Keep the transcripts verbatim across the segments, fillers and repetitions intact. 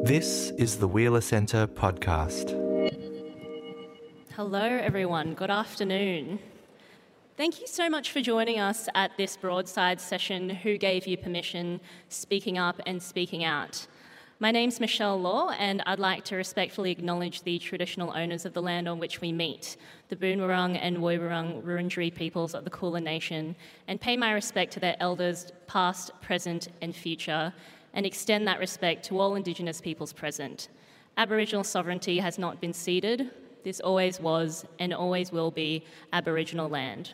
This is the Wheeler Centre podcast. Hello everyone, good afternoon. Thank you so much for joining us at this Broadside session, Who Gave You Permission? Speaking Up and Speaking Out. My name's Michelle Law, and I'd like to respectfully acknowledge the traditional owners of the land on which we meet, the Boonwurrung and Woiwurrung Wurundjeri peoples of the Kulin Nation, and pay my respect to their elders past, present and future, and extend that respect to all Indigenous peoples present. Aboriginal sovereignty has not been ceded. This always was and always will be Aboriginal land.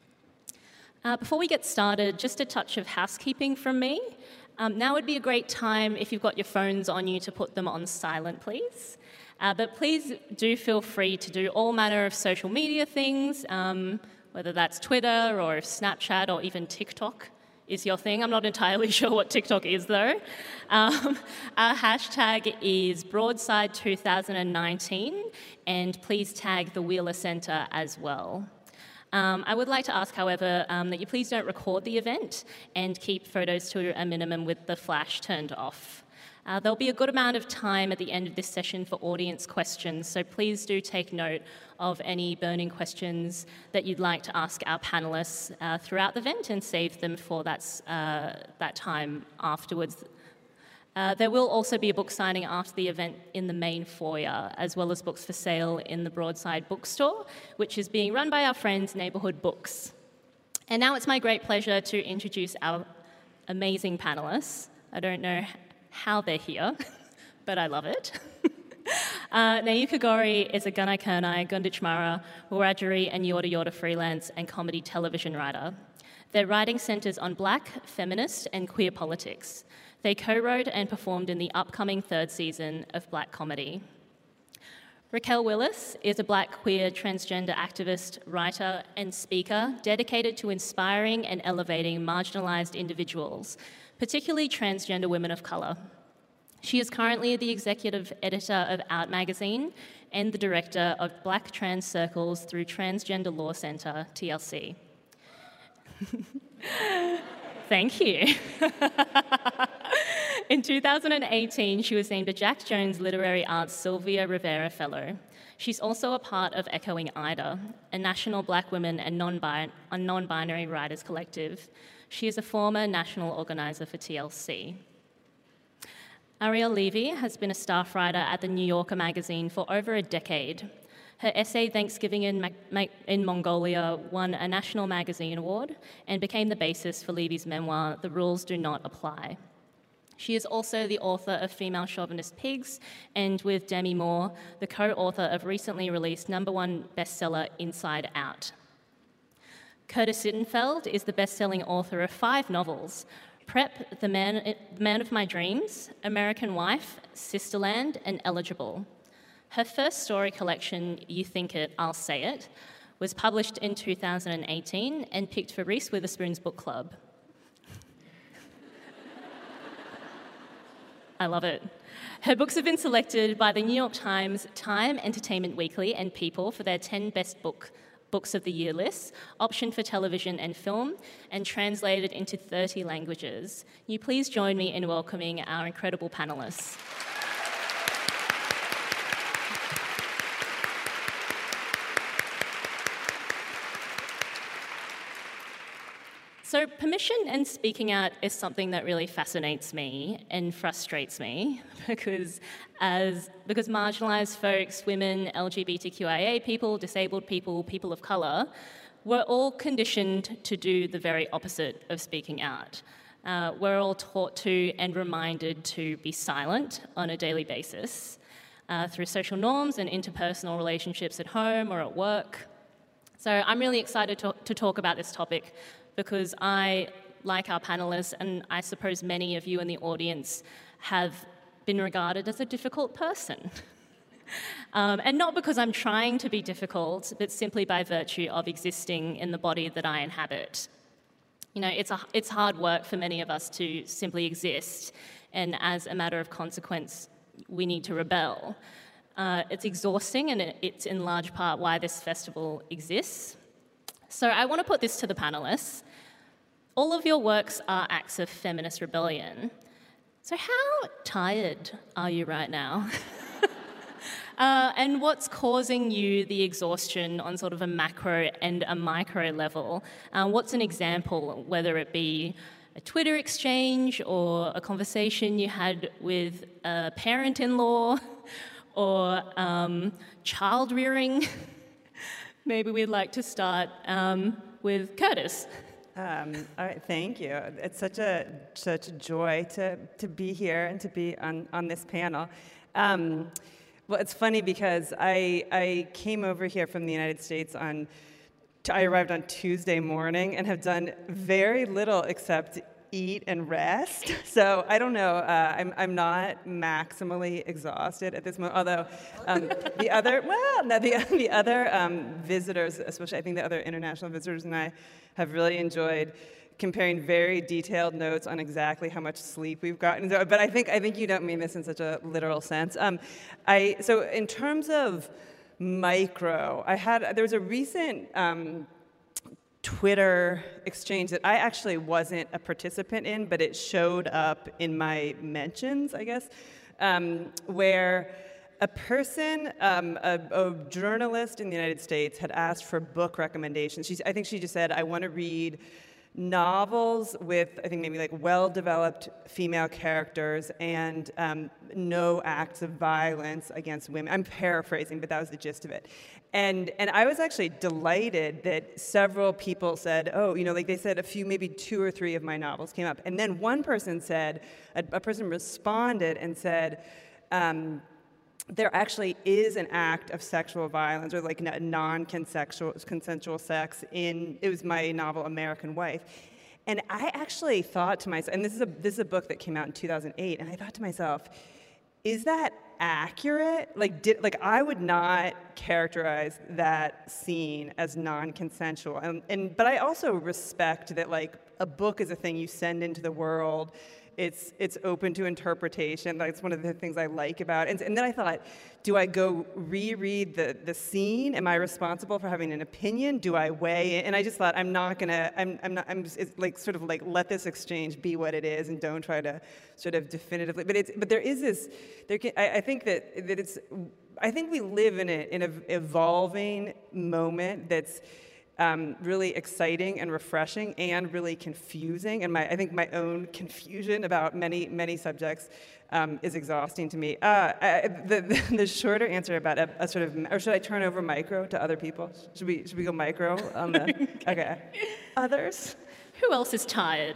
Uh, before we get started, just a touch of housekeeping from me. Um, now would be a great time, if you've got your phones on you, to put them on silent, please. Uh, but please do feel free to do all manner of social media things, um, whether that's Twitter or Snapchat or even TikTok is your thing. I'm not entirely sure what TikTok is, though. Um, our hashtag is Broadside two thousand nineteen, and please tag the Wheeler Centre as well. Um, I would like to ask, however, um, that you please don't record the event and keep photos to a minimum with the flash turned off. Uh, there'll be a good amount of time at the end of this session for audience questions, so please do take note of any burning questions that you'd like to ask our panellists uh, throughout the event and save them for that, uh, that time afterwards. Uh, there will also be a book signing after the event in the main foyer, as well as books for sale in the Broadside bookstore, which is being run by our friends Neighbourhood Books. And now it's my great pleasure to introduce our amazing panellists. I don't know how they're here, but I love it. uh, Nayuka Gorry is a Gunai Kurnai, Gunditj Mara, Wiradjuri and Yorta Yorta freelance and comedy television writer. Their writing centres on Black, feminist and queer politics. They co-wrote and performed in the upcoming third season of Black Comedy. Raquel Willis is a Black queer transgender activist, writer and speaker dedicated to inspiring and elevating marginalised individuals, particularly transgender women of colour. She is currently the executive editor of Out magazine and the director of Black Trans Circles through Transgender Law Centre, T L C. Thank you. In two thousand eighteen, she was named a Jack Jones Literary Arts Sylvia Rivera Fellow. She's also a part of Echoing Ida, a national Black women and non-binary writers collective. She is a former national organiser for T L C. Ariel Levy has been a staff writer at the New Yorker magazine for over a decade. Her essay, Thanksgiving in, Ma- in Mongolia, won a National Magazine Award and became the basis for Levy's memoir, The Rules Do Not Apply. She is also the author of Female Chauvinist Pigs and, with Demi Moore, the co-author of recently released number one bestseller Inside Out. Curtis Sittenfeld is the best-selling author of five novels: Prep, The Man, the Man of My Dreams, American Wife, Sisterland and Eligible. Her first story collection, You Think It, I'll Say It, was published in two thousand eighteen and picked for Reese Witherspoon's book club. I love it. Her books have been selected by the New York Times, Time, Entertainment Weekly and People for their ten best book, books of the year lists, optioned for television and film, and translated into thirty languages. Will you please join me in welcoming our incredible panellists. So permission and speaking out is something that really fascinates me and frustrates me because as because marginalised folks, women, L G B T Q I A people, disabled people, people of colour, we're all conditioned to do the very opposite of speaking out. Uh, we're all taught to and reminded to be silent on a daily basis uh, through social norms and interpersonal relationships at home or at work. So I'm really excited to, to talk about this topic because I, like our panellists, and I suppose many of you in the audience, have been regarded as a difficult person. um, and not because I'm trying to be difficult, but simply by virtue of existing in the body that I inhabit. You know, it's, a, it's hard work for many of us to simply exist, and as a matter of consequence, we need to rebel. Uh, it's exhausting, and it's in large part why this festival exists. So I want to put this to the panellists. All of your works are acts of feminist rebellion. So how tired are you right now? uh, and what's causing you the exhaustion on sort of a macro and a micro level? Uh, what's an example, whether it be a Twitter exchange or a conversation you had with a parent-in-law or um, child rearing? Maybe we'd like to start um, with Curtis. Um, all right, thank you. It's such a such a joy to to be here and to be on, on this panel. Um, well, it's funny because I I came over here from the United States on. I arrived on Tuesday morning and have done very little except eat and rest. So I don't know. Uh, I'm I'm not maximally exhausted at this moment. Although um, the other well, no, the the other um, visitors, especially I think the other international visitors and I, have really enjoyed comparing very detailed notes on exactly how much sleep we've gotten. But I think I think you don't mean this in such a literal sense. Um, I so in terms of micro, I had there was a recent um, Twitter exchange that I actually wasn't a participant in, but it showed up in my mentions, I guess, um, where a person, um, a, a journalist in the United States, had asked for book recommendations. She's, I think she just said, I want to read novels with, I think maybe like well-developed female characters and um, no acts of violence against women. I'm paraphrasing, but that was the gist of it. And and I was actually delighted that several people said, oh, you know, like they said a few, maybe two or three of my novels came up. And then one person said, a, a person responded and said, um, there actually is an act of sexual violence or like non-consensual consensual sex in, it was my novel American Wife. And I actually thought to myself, and this is a this is a book that came out in two thousand eight, and I thought to myself, is that accurate? Like, did, like I would not characterize that scene as non-consensual. And, and but I also respect that like a book is a thing you send into the world. It's it's open to interpretation. That's one of the things I like about it. And, and then I thought, do I go reread the, the scene? Am I responsible for having an opinion? Do I weigh it? And I just thought, I'm not gonna. I'm I'm not. I'm just, it's like sort of like let this exchange be what it is, and don't try to sort of definitively. But it's but there is this. There can, I, I think that that it's. I think we live in a in an evolving moment that's. Um, really exciting and refreshing and really confusing. And my, I think my own confusion about many, many subjects um, is exhausting to me. Uh, I, the, the, the shorter answer about a, a sort of, or should I turn over micro to other people? Should we, should we go micro on the, okay. Others? Who else is tired?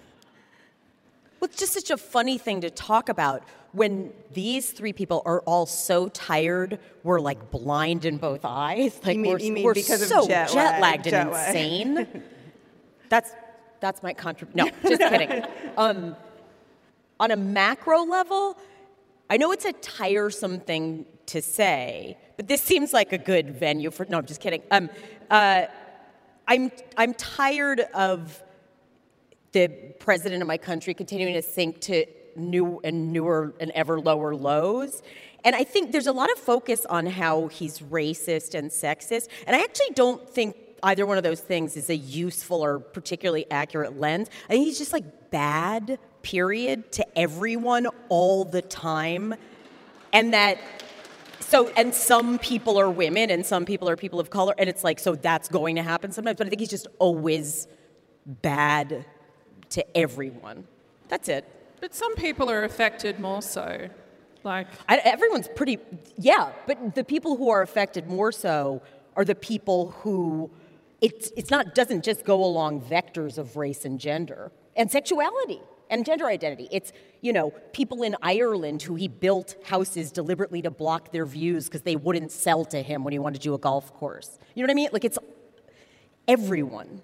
Well, it's just such a funny thing to talk about when these three people are all so tired, we're like blind in both eyes. Like you mean, we're, you mean we're because so of jet, jet lagged and jet insane. that's that's my contribution. No, just kidding. Um, on a macro level, I know it's a tiresome thing to say, but this seems like a good venue for. No, I'm just kidding. Um, uh, I'm I'm tired of the president of my country continuing to sink to new and newer and ever lower lows. And I think there's a lot of focus on how he's racist and sexist. And I actually don't think either one of those things is a useful or particularly accurate lens. I think he's just like bad, period, to everyone all the time. And that, so, and some people are women and some people are people of color. And it's like, so that's going to happen sometimes. But I think he's just always bad to everyone. That's it. But some people are affected more so. Like I, everyone's pretty, yeah, but the people who are affected more so are the people who, it's it's not, doesn't just go along vectors of race and gender and sexuality and gender identity. It's, you know, people in Ireland who he built houses deliberately to block their views because they wouldn't sell to him when he wanted to do a golf course. You know what I mean? Like, it's everyone.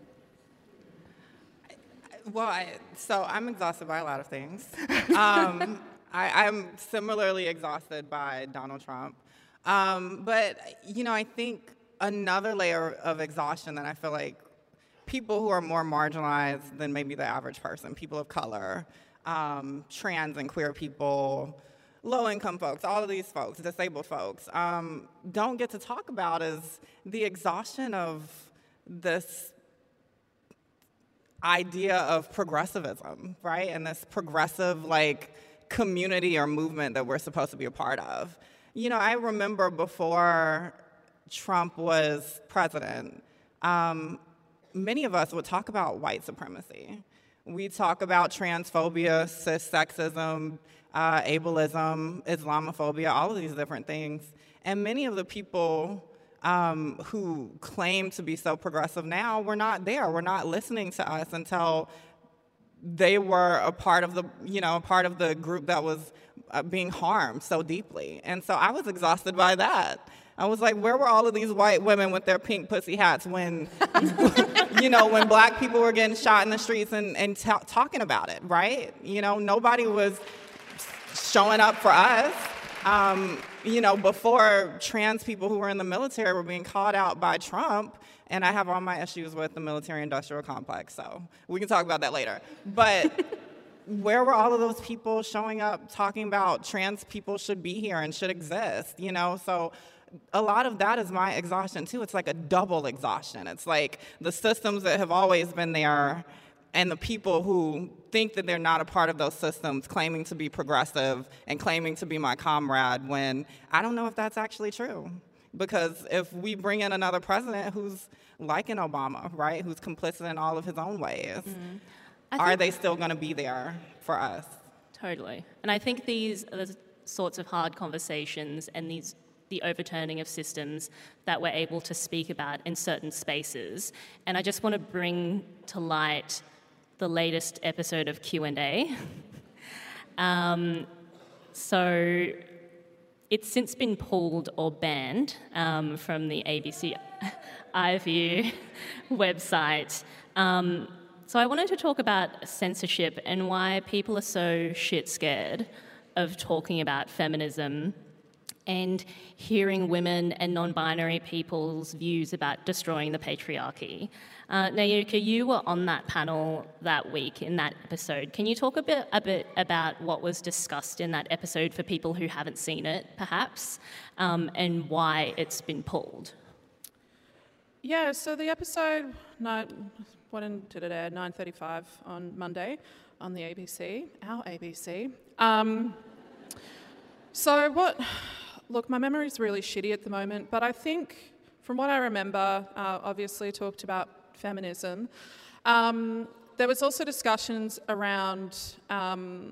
Well, I, so I'm exhausted by a lot of things. Um, I, I'm similarly exhausted by Donald Trump. Um, but, you know, I think another layer of exhaustion that I feel like people who are more marginalized than maybe the average person, people of color, um, trans and queer people, low-income folks, all of these folks, disabled folks, um, don't get to talk about is the exhaustion of this idea of progressivism, right? And this progressive, like, community or movement that we're supposed to be a part of. You know, I remember before Trump was president, um, many of us would talk about white supremacy. We talk about transphobia, cis sexism, uh, ableism, Islamophobia, all of these different things. And many of the people um, who claim to be so progressive now were not there, were not listening to us until they were a part of the, you know, a part of the group that was uh, being harmed so deeply. And so I was exhausted by that. I was like, where were all of these white women with their pink pussy hats when, you know, when black people were getting shot in the streets and, and t- talking about it, right? You know, nobody was showing up for us. Um, you know, before trans people who were in the military were being called out by Trump, and I have all my issues with the military-industrial complex, so we can talk about that later. But where were all of those people showing up talking about trans people should be here and should exist, you know? So a lot of that is my exhaustion, too. It's like a double exhaustion. It's like the systems that have always been there and the people who think that they're not a part of those systems claiming to be progressive and claiming to be my comrade when I don't know if that's actually true. Because if we bring in another president who's like an Obama, right, who's complicit in all of his own ways, mm-hmm. are they still going to be there for us? Totally. And I think these are the sorts of hard conversations and these the overturning of systems that we're able to speak about in certain spaces. And I just want to bring to light the latest episode of Q and A. um, so it's since been pulled or banned um, from the A B C iView website. Um, so I wanted to talk about censorship and why people are so shit scared of talking about feminism and hearing women and non-binary people's views about destroying the patriarchy. Uh, Nayuka, you were on that panel that week in that episode. Can you talk a bit, a bit about what was discussed in that episode for people who haven't seen it, perhaps, um, and why it's been pulled? Yeah, so the episode, nine, when did it air? nine thirty-five on Monday on the A B C, our A B C. Um, so what... Look, my memory's really shitty at the moment, but I think, from what I remember, uh, obviously talked about feminism. Um, there was also discussions around, um,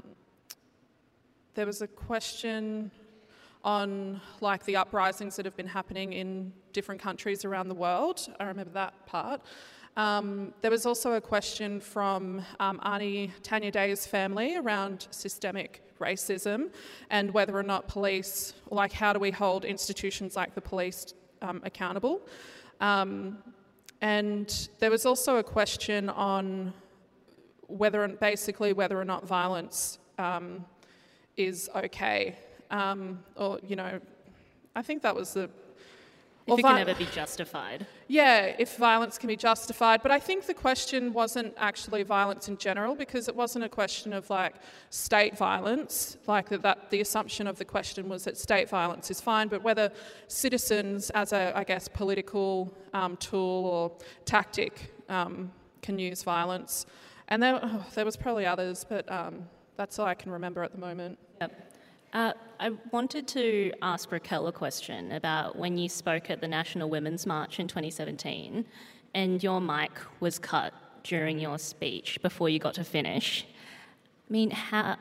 there was a question on like the uprisings that have been happening in different countries around the world. I remember that part. Um, there was also a question from um, Auntie Tanya Day's family around systemic racism and whether or not police, like how do we hold institutions like the police um, accountable. Um, and there was also a question on whether, basically whether or not violence um, is okay. Um, or, you know, I think that was the... If it can ever be justified. Yeah, if violence can be justified. But I think the question wasn't actually violence in general, because it wasn't a question of like state violence, like that, that the assumption of the question was that state violence is fine, but whether citizens as a, I guess, political um, tool or tactic um, can use violence. And there, oh, there was probably others, but um, that's all I can remember at the moment. Yep. Uh, I wanted to ask Raquel a question about when you spoke at the National Women's March in twenty seventeen and your mic was cut during your speech before you got to finish. I mean, how,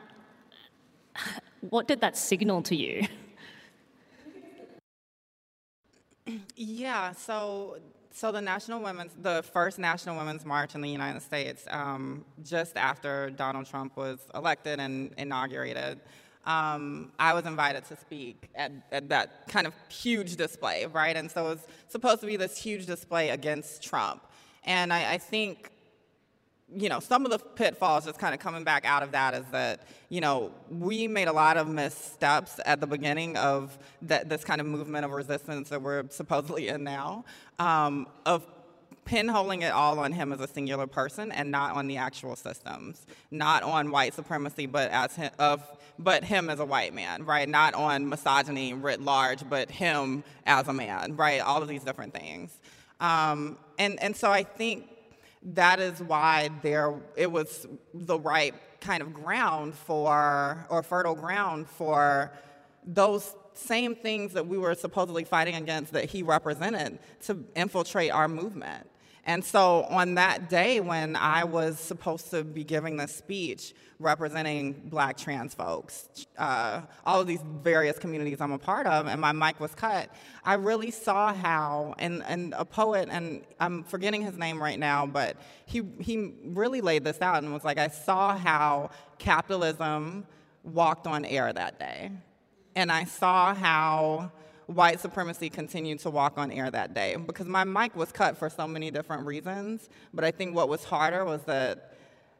what did that signal to you? Yeah, so so the National Women's, the first National Women's March in the United States, um, just after Donald Trump was elected and inaugurated, Um, I was invited to speak at, at that kind of huge display, right? And so it was supposed to be this huge display against Trump. And I, I think, you know, some of the pitfalls just kind of coming back out of that is that, you know, we made a lot of missteps at the beginning of that, this kind of movement of resistance that we're supposedly in now, um, of pinholing it all on him as a singular person and not on the actual systems, not on white supremacy, but as him, of but him as a white man, right? Not on misogyny writ large, but him as a man, right? All of these different things, um, and and so I think that is why there it was the right kind of ground for, or fertile ground for those same things that we were supposedly fighting against that he represented to infiltrate our movement. And so on that day when I was supposed to be giving this speech representing Black trans folks, uh, all of these various communities I'm a part of, and my mic was cut, I really saw how, and, and a poet, and I'm forgetting his name right now, but he, he really laid this out and was like, I saw how capitalism walked on air that day. And I saw how white supremacy continued to walk on air that day, because my mic was cut for so many different reasons. But I think what was harder was that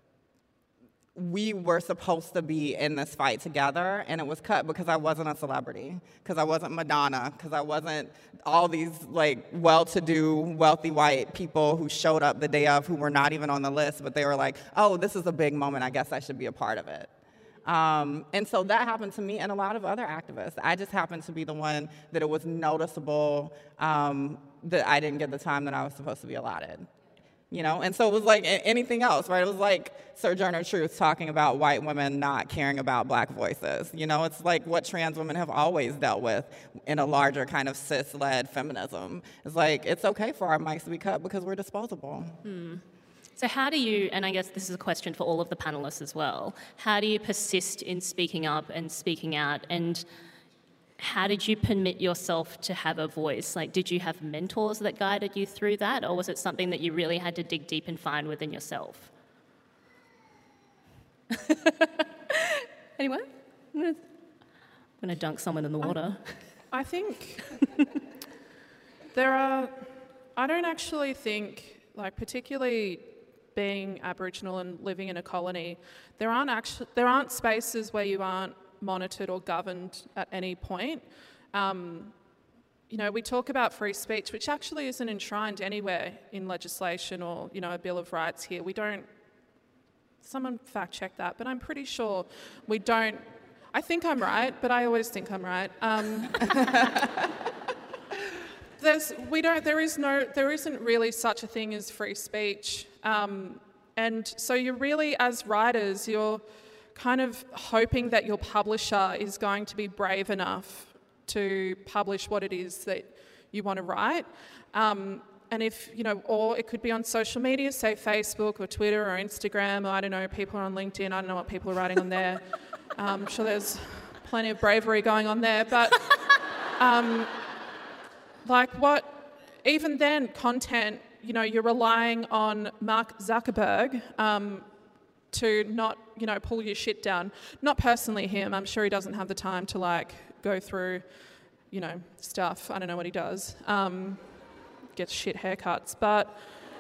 we were supposed to be in this fight together, and it was cut because I wasn't a celebrity, because I wasn't Madonna, because I wasn't all these like well-to-do, wealthy white people who showed up the day of who were not even on the list, but they were like, oh, this is a big moment, I guess I should be a part of it. Um, and so that happened to me and a lot of other activists. I just happened to be the one that it was noticeable um, that I didn't get the time that I was supposed to be allotted. You know, and so it was like anything else, right? It was like Sojourner Truth talking about white women not caring about Black voices. You know, it's like what trans women have always dealt with in a larger kind of cis-led feminism. It's like, it's okay for our mics to be cut because we're disposable. Hmm. So how do you, and I guess this is a question for all of the panelists as well, how do you persist in speaking up and speaking out, and how did you permit yourself to have a voice? Like, did you have mentors that guided you through that, or was it something that you really had to dig deep and find within yourself? Anyone? I'm going to dunk someone in the water. I, I think there are, I don't actually think, like particularly being Aboriginal and living in a colony, there aren't actually, there aren't spaces where you aren't monitored or governed at any point. Um, you know, we talk about free speech, which actually isn't enshrined anywhere in legislation or, you know, a Bill of Rights here. We don't, someone fact check that, but I'm pretty sure we don't, I think I'm right, but I always think I'm right. Um, there's, we don't, there is no, there isn't really such a thing as free speech. Um, and so you're really, as writers, you're kind of hoping that your publisher is going to be brave enough to publish what it is that you want to write. Um, and if, you know, or it could be on social media, say Facebook or Twitter or Instagram, or I don't know, people are on LinkedIn, I don't know what people are writing on there. um, I'm sure there's plenty of bravery going on there, but um, like what, even then, content, you know, you're relying on Mark Zuckerberg um, to not, you know, pull your shit down. Not personally him, I'm sure he doesn't have the time to like go through, you know, stuff. I don't know what he does. Um, gets shit haircuts. But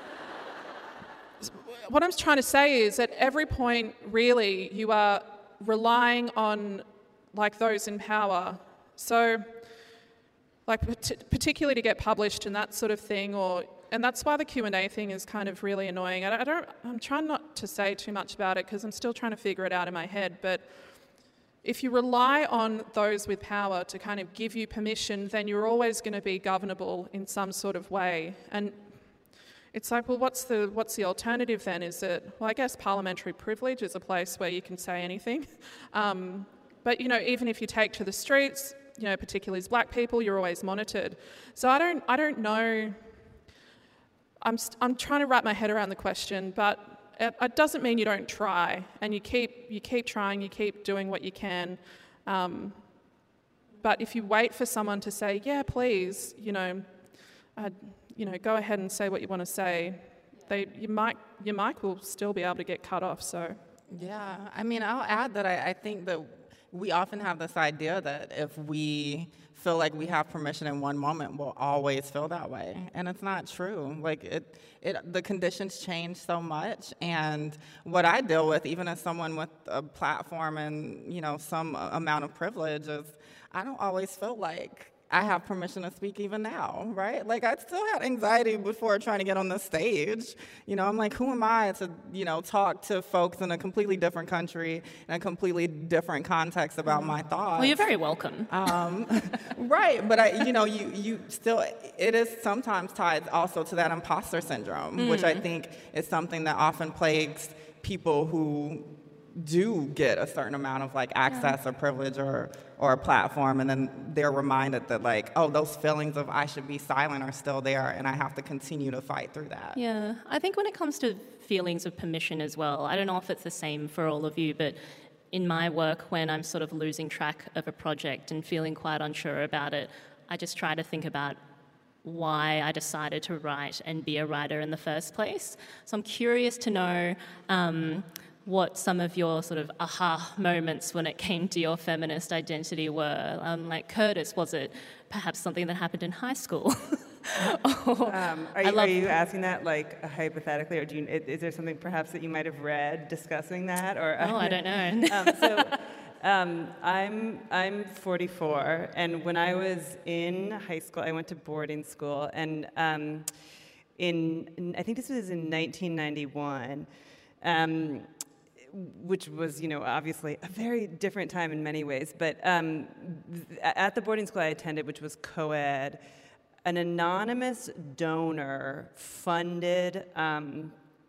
what I'm trying to say is at every point, really, you are relying on like those in power. So like particularly to get published and that sort of thing, or and that's why the Q and A thing is kind of really annoying. I don't, I'm trying not to say too much about it because I'm still trying to figure it out in my head, but if you rely on those with power to kind of give you permission, then you're always going to be governable in some sort of way. And it's like, well, what's the, what's the alternative then? Is it, well, I guess parliamentary privilege is a place where you can say anything. Um, but, you know, even if you take to the streets, you know, particularly as Black people, you're always monitored. So I don't, I don't know. I'm, st- I'm trying to wrap my head around the question, but it, it doesn't mean you don't try, and you keep, you keep trying, you keep doing what you can. Um, but if you wait for someone to say, yeah, please, you know, uh, you know, go ahead and say what you want to say, they, you might, your mic will still be able to get cut off. So, yeah, I mean, I'll add that I, I think that we often have this idea that if we feel like we have permission in one moment, we'll always feel that way, and it's not true. Like it, it, the conditions change so much, and what I deal with, even as someone with a platform and you know some amount of privilege, is I don't always feel like I have permission to speak even now, right? Like, I still had anxiety before trying to get on the stage. You know, I'm like, who am I to, you know, talk to folks in a completely different country, in a completely different context about my thoughts? Well, you're very welcome. Um, right, but I, you know, you, you still, it is sometimes tied also to that imposter syndrome, mm. which I think is something that often plagues people who do get a certain amount of like access yeah. or privilege or or a platform, and then they're reminded that like, oh, those feelings of I should be silent are still there, and I have to continue to fight through that. Yeah, I think when it comes to feelings of permission as well, I don't know if it's the same for all of you, but in my work, when I'm sort of losing track of a project and feeling quite unsure about it, I just try to think about why I decided to write and be a writer in the first place. So I'm curious to know um, what some of your sort of aha moments when it came to your feminist identity were. Um, like Curtis, was it perhaps something that happened in high school? or, um, are, you, are you asking that like hypothetically, or do you, is there something perhaps that you might have read discussing that? Or oh, I don't know. um, so um, I'm I'm forty-four, and when I was in high school, I went to boarding school, and um, in I think this was in nineteen ninety-one. Um, which was, you know, obviously a very different time in many ways. But um, th- at the boarding school I attended, which was co-ed, an anonymous donor funded um,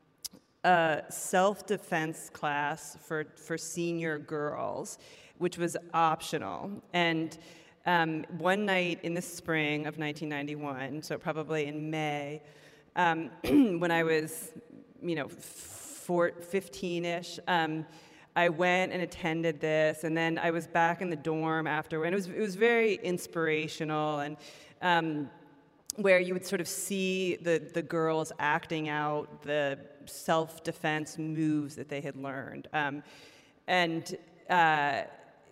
a self-defense class for, for senior girls, which was optional. And um, one night in the spring of nineteen ninety-one, so probably in May, um, when I was, you know, fifteen-ish, um, I went and attended this, and then I was back in the dorm after, and it was it was very inspirational, and um, where you would sort of see the the girls acting out the self-defense moves that they had learned, um, and. Uh,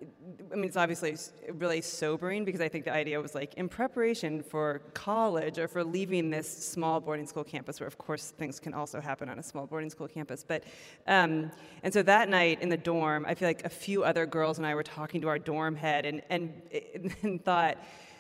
I mean, it's obviously really sobering because I think the idea was like in preparation for college or for leaving this small boarding school campus, where of course things can also happen on a small boarding school campus. But um, and so that night in the dorm, I feel like a few other girls and I were talking to our dorm head and and, and thought,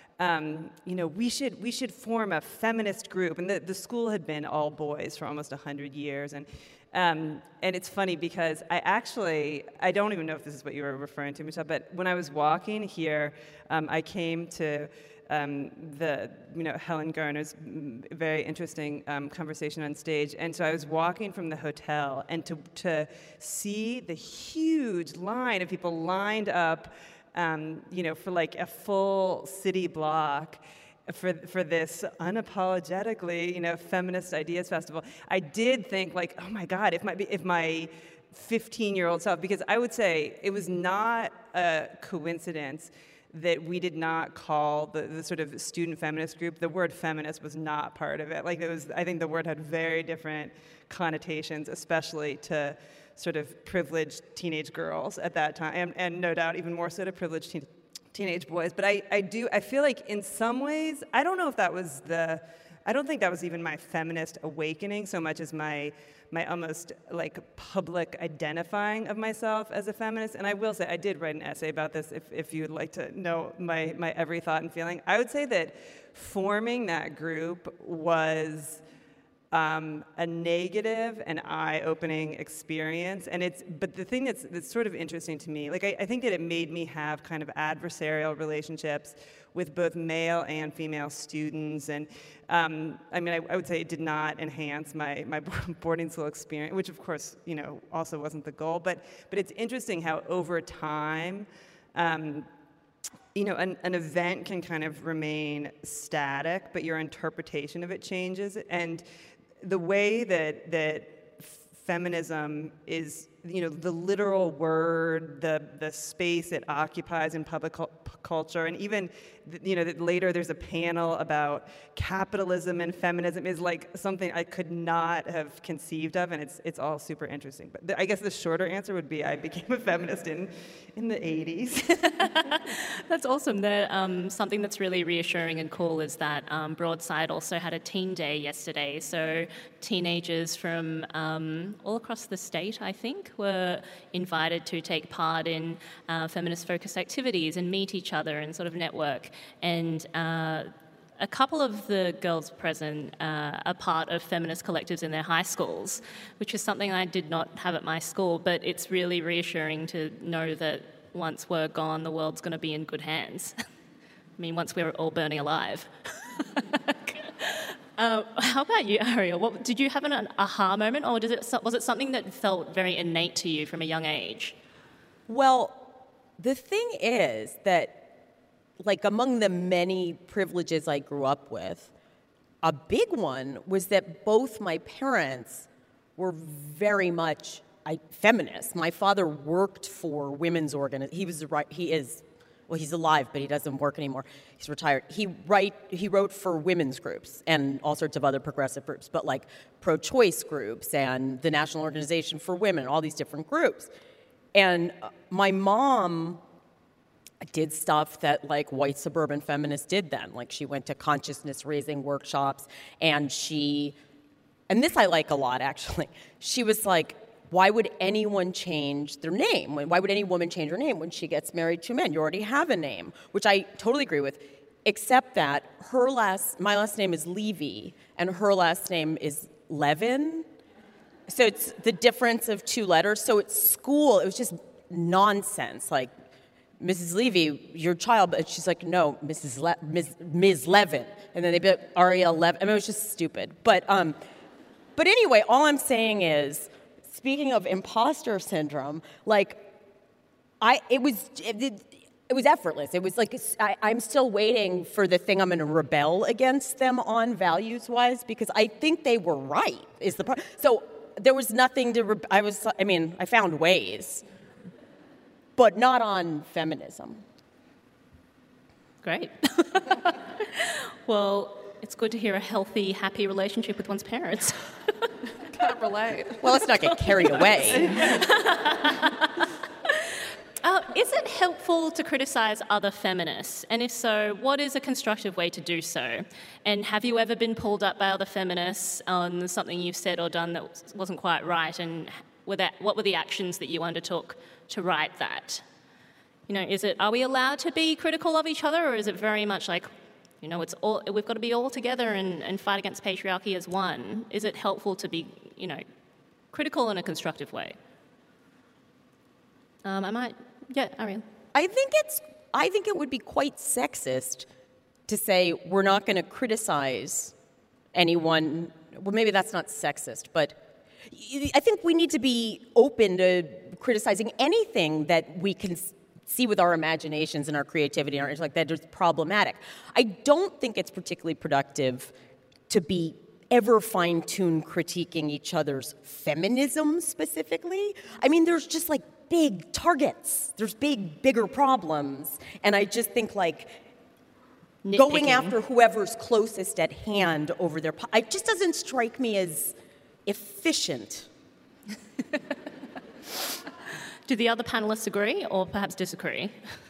um, you know, we should we should form a feminist group. And the the school had been all boys for almost a hundred years, and. Um, and it's funny because I actually, I don't even know if this is what you were referring to, Michelle, but when I was walking here, um, I came to um, the, you know, Helen Garner's very interesting um, conversation on stage. And so I was walking from the hotel, and to, to see the huge line of people lined up, um, you know, for like a full city block, for for this unapologetically, you know, feminist ideas festival, I did think like, oh my God, if my if my fifteen-year-old self, because I would say it was not a coincidence that we did not call the, the sort of student feminist group, the word feminist was not part of it. Like it was, I think the word had very different connotations, especially to sort of privileged teenage girls at that time, and, and no doubt even more so to privileged teen. teenage boys, but I, I do, I feel like in some ways, I don't know if that was the, I don't think that was even my feminist awakening so much as my, my almost like public identifying of myself as a feminist. And I will say, I did write an essay about this if, if you'd like to know my, my every thought and feeling. I would say that forming that group was Um, a negative and eye-opening experience, and it's. But the thing that's that's sort of interesting to me, like I, I think that it made me have kind of adversarial relationships with both male and female students, and um, I mean, I, I would say it did not enhance my my boarding school experience, which of course, you know, also wasn't the goal. But but it's interesting how over time. Um, You know, an, an event can kind of remain static, but your interpretation of it changes. And the way that that feminism is, you know, the literal word, the the space it occupies in public cu- culture, and even, you know, that later there's a panel about capitalism and feminism is like something I could not have conceived of, and it's it's all super interesting. But the, I guess the shorter answer would be I became a feminist in in the eighties. That's awesome. That um, something that's really reassuring and cool is that um, Broadside also had a teen day yesterday. So teenagers from um, all across the state, I think, were invited to take part in uh, feminist-focused activities and meet each other and sort of network. And uh, a couple of the girls present uh, are part of feminist collectives in their high schools, which is something I did not have at my school, but it's really reassuring to know that once we're gone, the world's going to be in good hands. I mean, once we're all burning alive. uh, how about you, Ariel? What, did you have an, an aha moment, or does it, was it something that felt very innate to you from a young age? Well, the thing is that, like, among the many privileges I grew up with, a big one was that both my parents were very much I, feminists. My father worked for women's organizations. He was he is well, he's alive, but he doesn't work anymore. He's retired. He write he wrote for women's groups and all sorts of other progressive groups, but like pro-choice groups and the National Organization for Women, all these different groups. And my mom did stuff that like white suburban feminists did then. Like she went to consciousness raising workshops, and she, and this I like a lot actually, she was like, why would anyone change their name? Why would any woman change her name when she gets married to men? You already have a name, which I totally agree with, except that her last, my last name is Levy, and her last name is Levin. So it's the difference of two letters. So at school, it was just nonsense. Like, Missus Levy, your child, but she's like, no, Missus Le- Miz Miz Levin. And then they'd be like, Ariel Levin. I mean, it was just stupid. But, um, but anyway, all I'm saying is, speaking of imposter syndrome, like, I, it was, it, it was effortless. It was like, I, I'm still waiting for the thing I'm going to rebel against them on values-wise, because I think they were right, is the part. So there was nothing to, re- I was, I mean, I found ways, but not on feminism. Great. Well, it's good to hear a healthy, happy relationship with one's parents. Can't relate. Well, let's not get carried away. Uh, is it helpful to criticize other feminists? And if so, what is a constructive way to do so? And have you ever been pulled up by other feminists on something you've said or done that wasn't quite right? And were that, what were the actions that you undertook to right that? You know, is it, are we allowed to be critical of each other, or is it very much like, you know, it's all, we've got to be all together and, and fight against patriarchy as one? Is it helpful to be, you know, critical in a constructive way? Um, I might, yeah, Ariel. I think it's, I think it would be quite sexist to say we're not going to criticize anyone. Well, maybe that's not sexist, but I think we need to be open to criticizing anything that we can see with our imaginations and our creativity and our intellect that is problematic. I don't think it's particularly productive to be ever fine-tuned critiquing each other's feminism specifically. I mean, there's just like big targets. There's big, bigger problems. And I just think like Nitpicking. Going after whoever's closest at hand over their, po- it just doesn't strike me as efficient. Do the other panelists agree or perhaps disagree?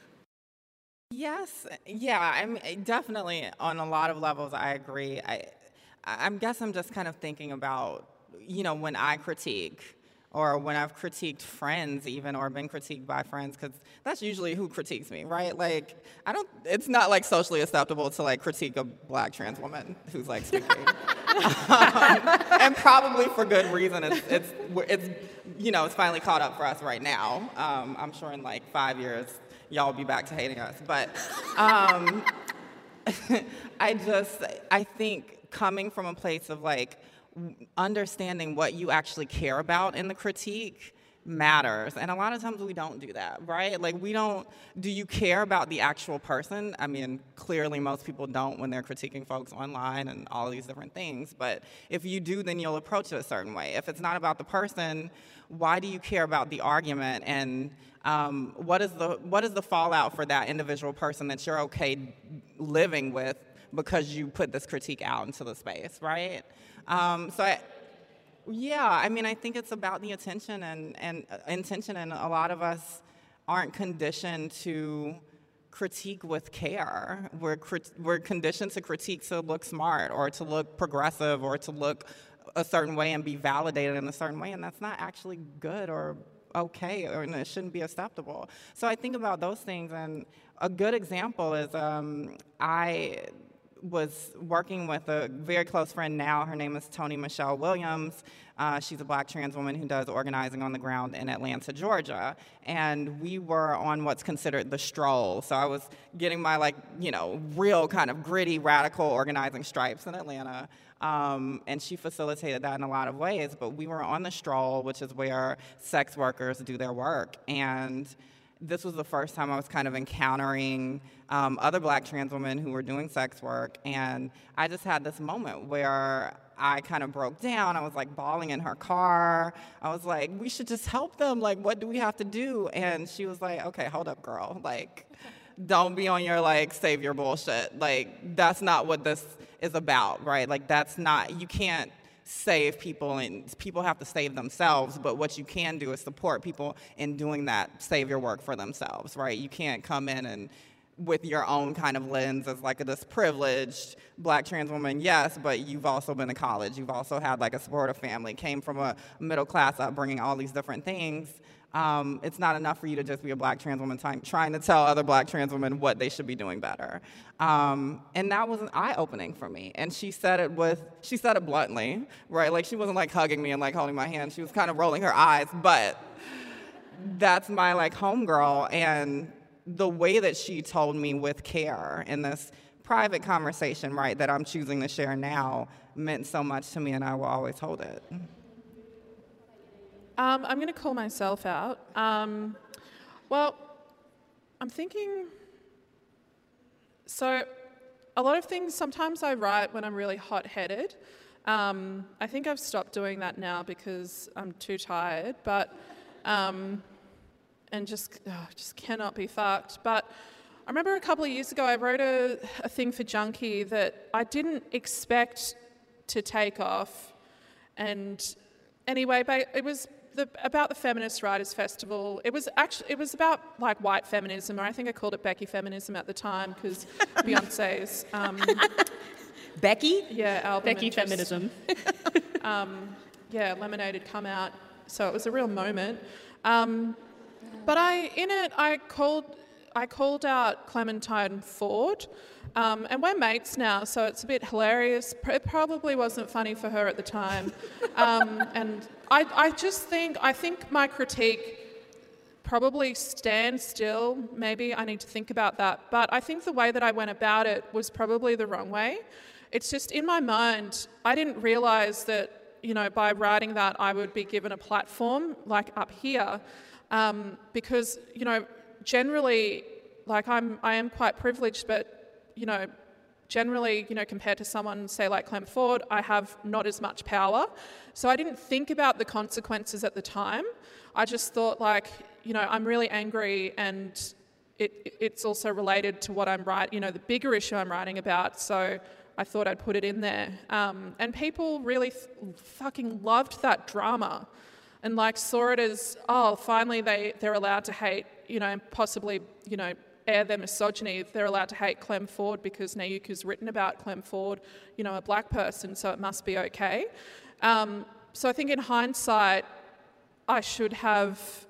Yes, yeah, I'm definitely on a lot of levels I agree. I I guess I'm just kind of thinking about, you know, when I critique or when I've critiqued friends even or been critiqued by friends, because that's usually who critiques me, right? Like, I don't, it's not like socially acceptable to like critique a black trans woman who's like speaking. um, and probably for good reason. It's, it's, it's, you know, it's finally caught up for us right now. Um, I'm sure in like five years, y'all will be back to hating us. But um, I just, I think coming from a place of like understanding what you actually care about in the critique matters. And a lot of times we don't do that, right? Like we don't, do you care about the actual person? I mean, clearly most people don't when they're critiquing folks online and all these different things. But if you do, then you'll approach it a certain way. If it's not about the person, why do you care about the argument? And um, what is the what is the fallout for that individual person that you're okay living with because you put this critique out into the space, right? Um, so, I, yeah, I mean, I think it's about the attention and, and uh, intention, and a lot of us aren't conditioned to critique with care. We're, crit- we're conditioned to critique to look smart or to look progressive or to look a certain way and be validated in a certain way, and that's not actually good or okay or it shouldn't be acceptable. So I think about those things, and a good example is um, I was working with a very close friend now. Her name is Toni Michelle Williams. Uh, she's a black trans woman who does organizing on the ground in Atlanta, Georgia. And we were on what's considered the stroll. So I was getting my, like, you know, real kind of gritty, radical organizing stripes in Atlanta. Um, and she facilitated that in a lot of ways. But we were on the stroll, which is where sex workers do their work. And this was the first time I was kind of encountering um, other black trans women who were doing sex work, and I just had this moment where I kind of broke down. I was like bawling in her car. I was like, we should just help them. Like, what do we have to do? And she was like, okay, hold up, girl. Like, don't be on your, like, savior bullshit. Like, that's not what this is about, right? Like, that's not, you can't save people, and people have to save themselves, but what you can do is support people in doing that savior work for themselves, right? You can't come in and with your own kind of lens as like a this privileged black trans woman, yes, but you've also been to college, you've also had like a supportive family, came from a middle class upbringing, all these different things. Um, it's not enough for you to just be a black trans woman t- trying to tell other black trans women what they should be doing better. Um, and that was an eye-opening for me. And she said it with, she said it bluntly, right? Like, she wasn't like hugging me and like holding my hand. She was kind of rolling her eyes, but that's my like homegirl. And the way that she told me with care in this private conversation, right, that I'm choosing to share now meant so much to me, and I will always hold it. Um, I'm going to call myself out. Um, well, I'm thinking, so a lot of things, sometimes I write when I'm really hot-headed. Um, I think I've stopped doing that now because I'm too tired, but, um, and just, oh, just cannot be fucked. But I remember a couple of years ago, I wrote a, a thing for Junkie that I didn't expect to take off. And anyway, but it was The, about the Feminist Writers Festival. It was actually it was about like white feminism, or I think I called it Becky feminism at the time because Beyonce's um, Becky? yeah album Becky had just, feminism. um, yeah, Lemonade had come out, so it was a real moment. Um, but I in it I called I called out Clementine Ford. Um, and we're mates now, so it's a bit hilarious. It probably wasn't funny for her at the time. Um, and I, I just think, I think my critique probably stands still. Maybe I need to think about that. But I think the way that I went about it was probably the wrong way. It's just in my mind, I didn't realise that, you know, by writing that I would be given a platform, like up here. Um, because, you know, generally, like I'm, I am quite privileged, but you know, generally, you know, compared to someone, say, like Clem Ford, I have not as much power. So I didn't think about the consequences at the time. I just thought, like, you know, I'm really angry, and it, it's also related to what I'm writing, you know, the bigger issue I'm writing about. So I thought I'd put it in there. Um, and people really th- fucking loved that drama and, like, saw it as, oh, finally they, they're allowed to hate, you know, and possibly, you know, air their misogyny if they're allowed to hate Clem Ford because Nayuka's written about Clem Ford, you know, a black person, so it must be okay. Um, so I think in hindsight, I should have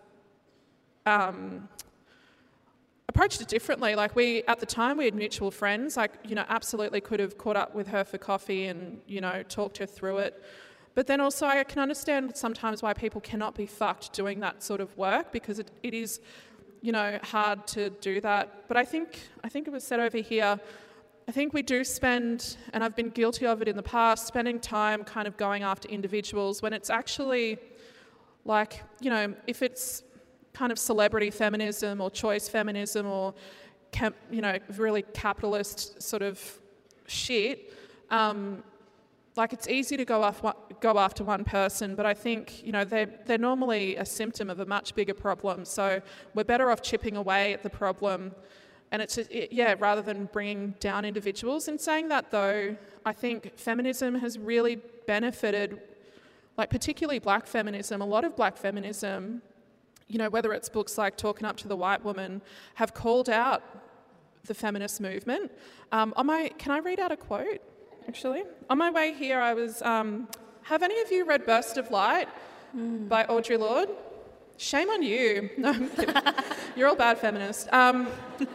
um, approached it differently. Like we, at the time, we had mutual friends. Like, you know, absolutely could have caught up with her for coffee and, you know, talked her through it. But then also I can understand sometimes why people cannot be fucked doing that sort of work because it, it is, you know, hard to do that. But I think I think it was said over here, I think we do spend, and I've been guilty of it in the past, spending time kind of going after individuals when it's actually like, you know, if it's kind of celebrity feminism or choice feminism or, camp, you know, really capitalist sort of shit, um, like it's easy to go off one, go after one person, but I think, you know, they're, they're normally a symptom of a much bigger problem. So we're better off chipping away at the problem. And it's, it, yeah, rather than bringing down individuals. In saying that though, I think feminism has really benefited, like particularly black feminism, a lot of black feminism, you know, whether it's books like Talking Up to the White Woman, have called out the feminist movement. Um, on my, can I read out a quote? Actually, on my way here, I was. Um, have any of you read *Burst of Light* mm. by Audre Lorde? Shame on you. No, I'm kidding. You're all bad feminists. Um,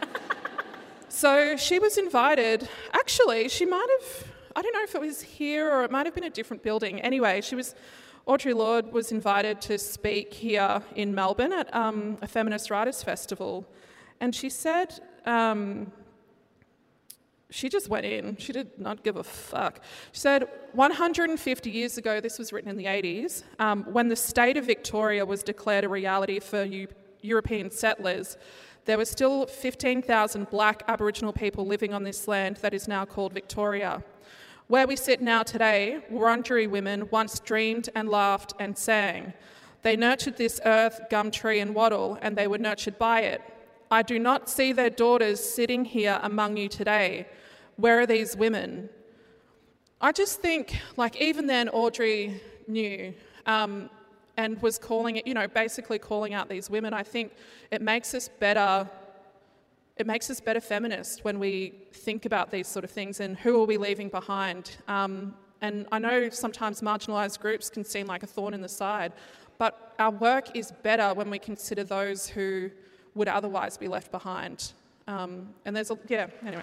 so she was invited. Actually, she might have, I don't know if it was here or it might have been a different building. Anyway, she was, Audre Lorde was invited to speak here in Melbourne at um, a feminist writers' festival. And she said, um, she just went in. She did not give a fuck. She said, one hundred fifty years ago, this was written in the eighties, um, when the state of Victoria was declared a reality for U- European settlers, there were still fifteen thousand black Aboriginal people living on this land that is now called Victoria. Where we sit now today, Wurundjeri women once dreamed and laughed and sang. They nurtured this earth, gum tree and wattle, and they were nurtured by it. I do not see their daughters sitting here among you today. Where are these women? I just think, like, even then Audrey knew um, and was calling it, you know, basically calling out these women. I think it makes us better, it makes us better feminists when we think about these sort of things and who are we leaving behind. Um, and I know sometimes marginalised groups can seem like a thorn in the side, but our work is better when we consider those who would otherwise be left behind. Um, and there's a, yeah, anyway.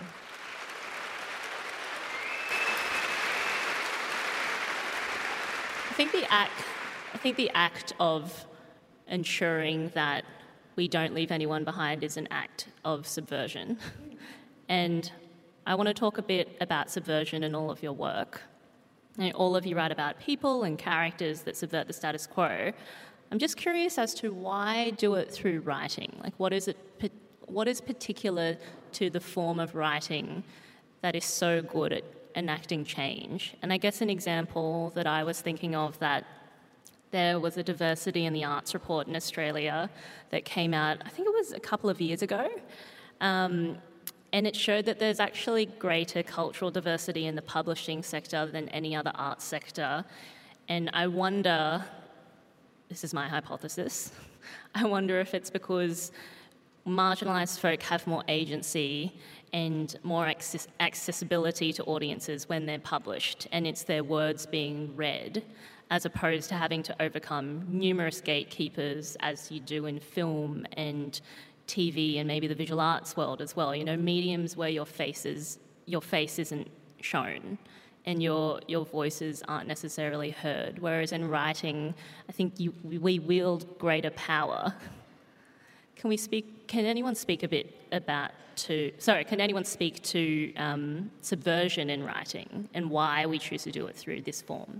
I think the act, I think the act of ensuring that we don't leave anyone behind is an act of subversion. And I want to talk a bit about subversion in all of your work. And all of you write about people and characters that subvert the status quo. I'm just curious as to why do it through writing? Like, what is it? What is particular to the form of writing that is so good at enacting change? And I guess an example that I was thinking of, that there was a diversity in the arts report in Australia that came out, I think it was a couple of years ago, um, and it showed that there's actually greater cultural diversity in the publishing sector than any other arts sector. And I wonder, this is my hypothesis, I wonder if it's because marginalised folk have more agency and more access- accessibility to audiences when they're published, and it's their words being read, as opposed to having to overcome numerous gatekeepers as you do in film and T V and maybe the visual arts world as well. You know, mediums where your faces, your face isn't shown and your your voices aren't necessarily heard. Whereas in writing, I think you, we wield greater power. Can we speak? Can anyone speak a bit about to? Sorry, can anyone speak to um, subversion in writing and why we choose to do it through this form?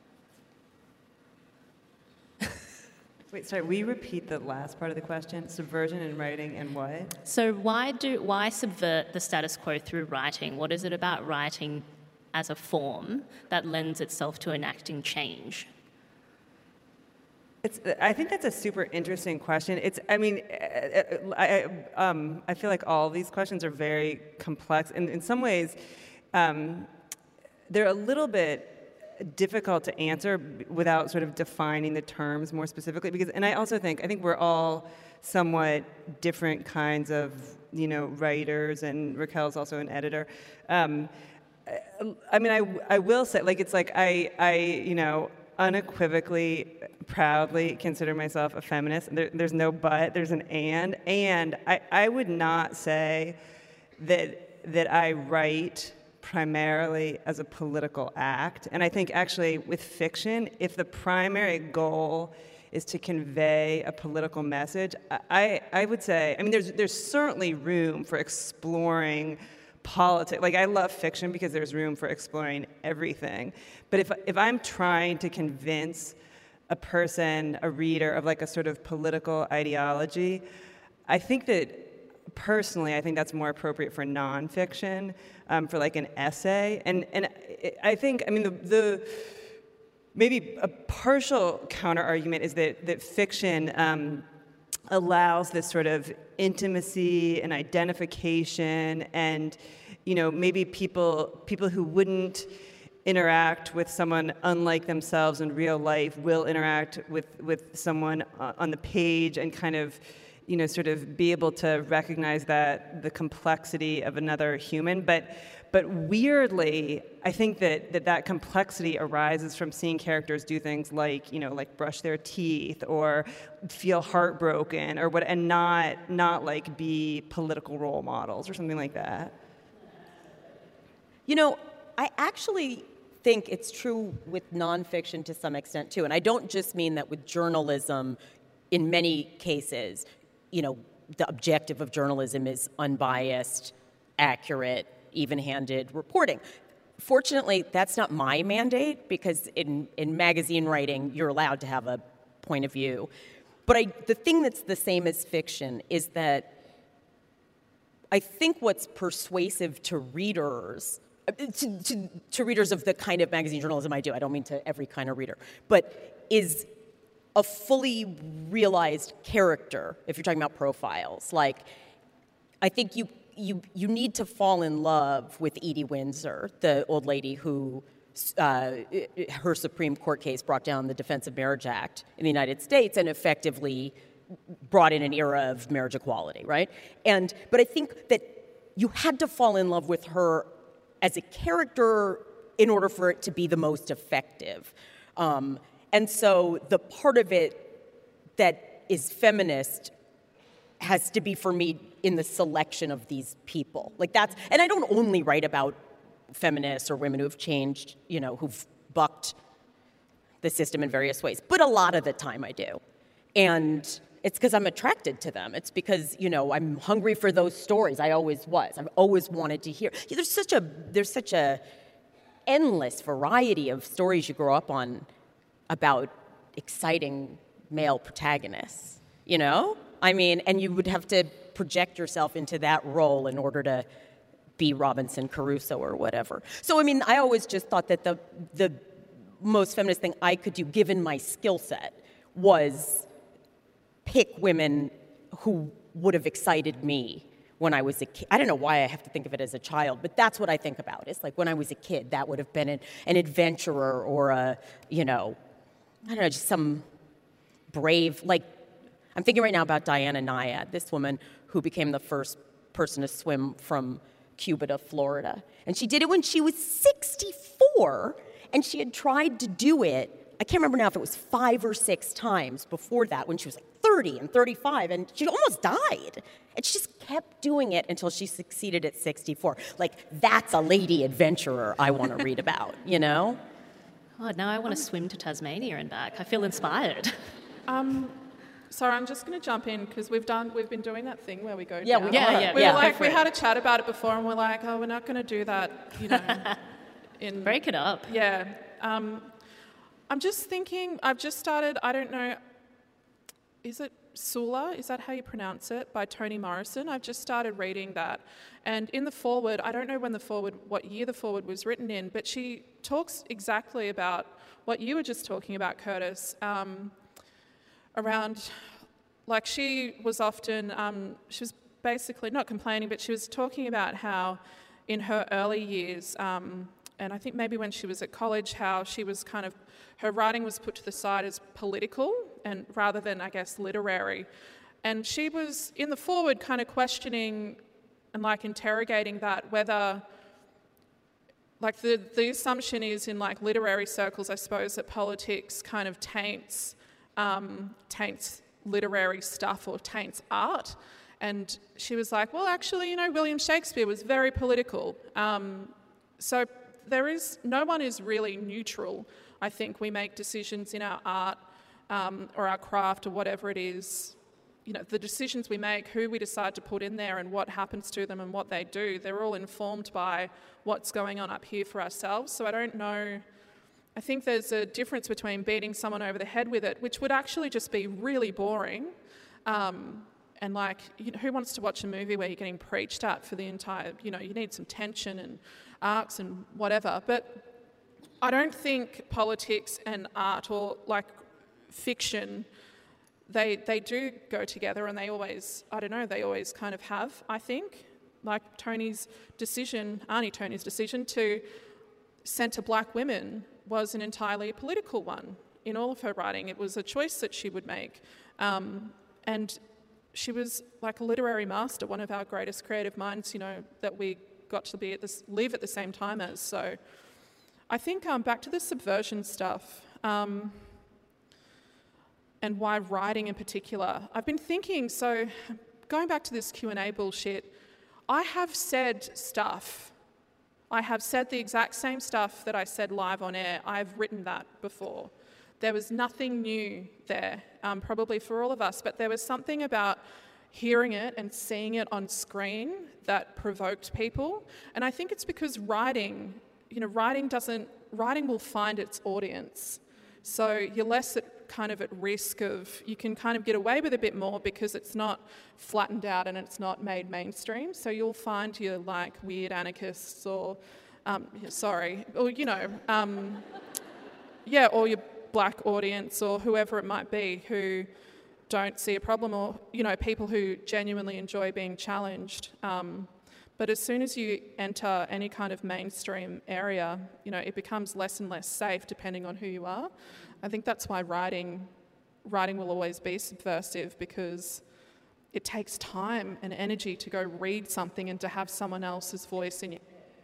Wait, sorry, will you repeat the last part of the question? Subversion in writing and what? So why do why subvert the status quo through writing? What is it about writing as a form that lends itself to enacting change? It's, I think that's a super interesting question. It's, I mean, I, I, um, I feel like all these questions are very complex. And in some ways, um, they're a little bit difficult to answer without sort of defining the terms more specifically. Because, and I also think, I think we're all somewhat different kinds of, you know, writers, and Raquel's also an editor. Um, I mean, I, I will say, like, it's like I, I, you know, unequivocally, proudly consider myself a feminist. There, there's no but, there's an and. And I, I would not say that that I write primarily as a political act. And I think actually with fiction, if the primary goal is to convey a political message, I, I would say, I mean, there's there's certainly room for exploring politics. Like, I love fiction because there's room for exploring everything. But if if I'm trying to convince a person, a reader, of like a sort of political ideology, I think that personally, I think that's more appropriate for nonfiction, um, for like an essay. And and I think, I mean, the, the maybe a partial counter argument is that that fiction um, allows this sort of intimacy and identification, and you know, maybe people people who wouldn't interact with someone unlike themselves in real life will interact with with someone on the page and kind of, you know, sort of be able to recognize that the complexity of another human. But but weirdly, I think that that, that complexity arises from seeing characters do things like, you know, like brush their teeth or feel heartbroken or what, and not not like be political role models or something like that. You know, I actually think it's true with nonfiction to some extent too, and I don't just mean that with journalism. In many cases, you know, the objective of journalism is unbiased, accurate, even-handed reporting. Fortunately, that's not my mandate, because in, in magazine writing, you're allowed to have a point of view. But I, the thing that's the same as fiction is that I think what's persuasive to readers, to, to, to readers of the kind of magazine journalism I do, I don't mean to every kind of reader, but is a fully realized character, if you're talking about profiles. Like, I think you you you need to fall in love with Edie Windsor, the old lady who, uh, her Supreme Court case brought down the Defense of Marriage Act in the United States and effectively brought in an era of marriage equality, right? And but I think that you had to fall in love with her as a character in order for it to be the most effective. Um, And so the part of it that is feminist has to be, for me, in the selection of these people. Like that's, and I don't only write about feminists or women who have changed, you know, who've bucked the system in various ways. But a lot of the time I do. And it's because I'm attracted to them. It's because, you know, I'm hungry for those stories. I always was. I've always wanted to hear. Yeah, there's such a, there's such a endless variety of stories you grow up on about exciting male protagonists, you know? I mean, and you would have to project yourself into that role in order to be Robinson Crusoe or whatever. So, I mean, I always just thought that the the most feminist thing I could do, given my skill set, was pick women who would have excited me when I was a kid. I don't know why I have to think of it as a child, but that's what I think about. It's like when I was a kid, that would have been an, an adventurer or a, you know, I don't know, just some brave, like, I'm thinking right now about Diana Nyad, this woman who became the first person to swim from Cuba to Florida. And she did it when she was sixty-four, and she had tried to do it, I can't remember now if it was five or six times before that, when she was like thirty and thirty-five, and she almost died. And she just kept doing it until she succeeded at sixty-four. Like, that's a lady adventurer I want to read about, you know? Oh, now I want to swim to Tasmania and back. I feel inspired. Um, sorry, I'm just going to jump in because we've done we've been doing that thing where we go. Yeah, down. we yeah, yeah, We yeah. were like Go for we it. had a chat about it before, and we're like, oh, we're not going to do that, you know. in Break it up. Yeah. Um, I'm just thinking. I've just started. I don't know. Is it Sula? Is that how you pronounce it? By Toni Morrison. I've just started reading that, and in the foreword, I don't know when the foreword, what year the foreword was written in, but she talks exactly about what you were just talking about, Curtis. Um, around, like she was often, um, she was basically not complaining, but she was talking about how in her early years, um, and I think maybe when she was at college, how she was kind of, her writing was put to the side as political and rather than, I guess, literary. And she was in the foreword kind of questioning and like interrogating that, whether, like the, the assumption is in like literary circles, I suppose, that politics kind of taints, um, taints literary stuff or taints art. And she was like, well, actually, you know, William Shakespeare was very political. Um, so there is, no one is really neutral. I think we make decisions in our art um, or our craft or whatever it is. You know, the decisions we make, who we decide to put in there and what happens to them and what they do, they're all informed by what's going on up here for ourselves. So I don't know, I think there's a difference between beating someone over the head with it, which would actually just be really boring. Um, and like, you know, who wants to watch a movie where you're getting preached at for the entire, you know, you need some tension and arcs and whatever. But I don't think politics and art or like fiction, they they do go together, and they always, I don't know, they always kind of have, I think. Like Toni's decision, Auntie Toni's decision to centre black women was an entirely political one in all of her writing. It was a choice that she would make. Um, and she was like a literary master, one of our greatest creative minds, you know, that we got to be at this, live at the same time as. So I think um, back to the subversion stuff, um, and why writing in particular. I've been thinking, so going back to this Q and A bullshit, I have said stuff. I have said the exact same stuff that I said live on air. I've written that before. There was nothing new there, um, probably for all of us, but there was something about hearing it and seeing it on screen that provoked people. And I think it's because writing, you know, writing doesn't, writing will find its audience. So you're less at, kind of at risk of, you can kind of get away with a bit more because it's not flattened out and it's not made mainstream. So you'll find your like weird anarchists or, um, sorry, or you know, um, yeah, or your black audience or whoever it might be who don't see a problem, or you know, people who genuinely enjoy being challenged. Um, But as soon as you enter any kind of mainstream area, you know, it becomes less and less safe depending on who you are. I think that's why writing, writing will always be subversive, because it takes time and energy to go read something and to have someone else's voice in your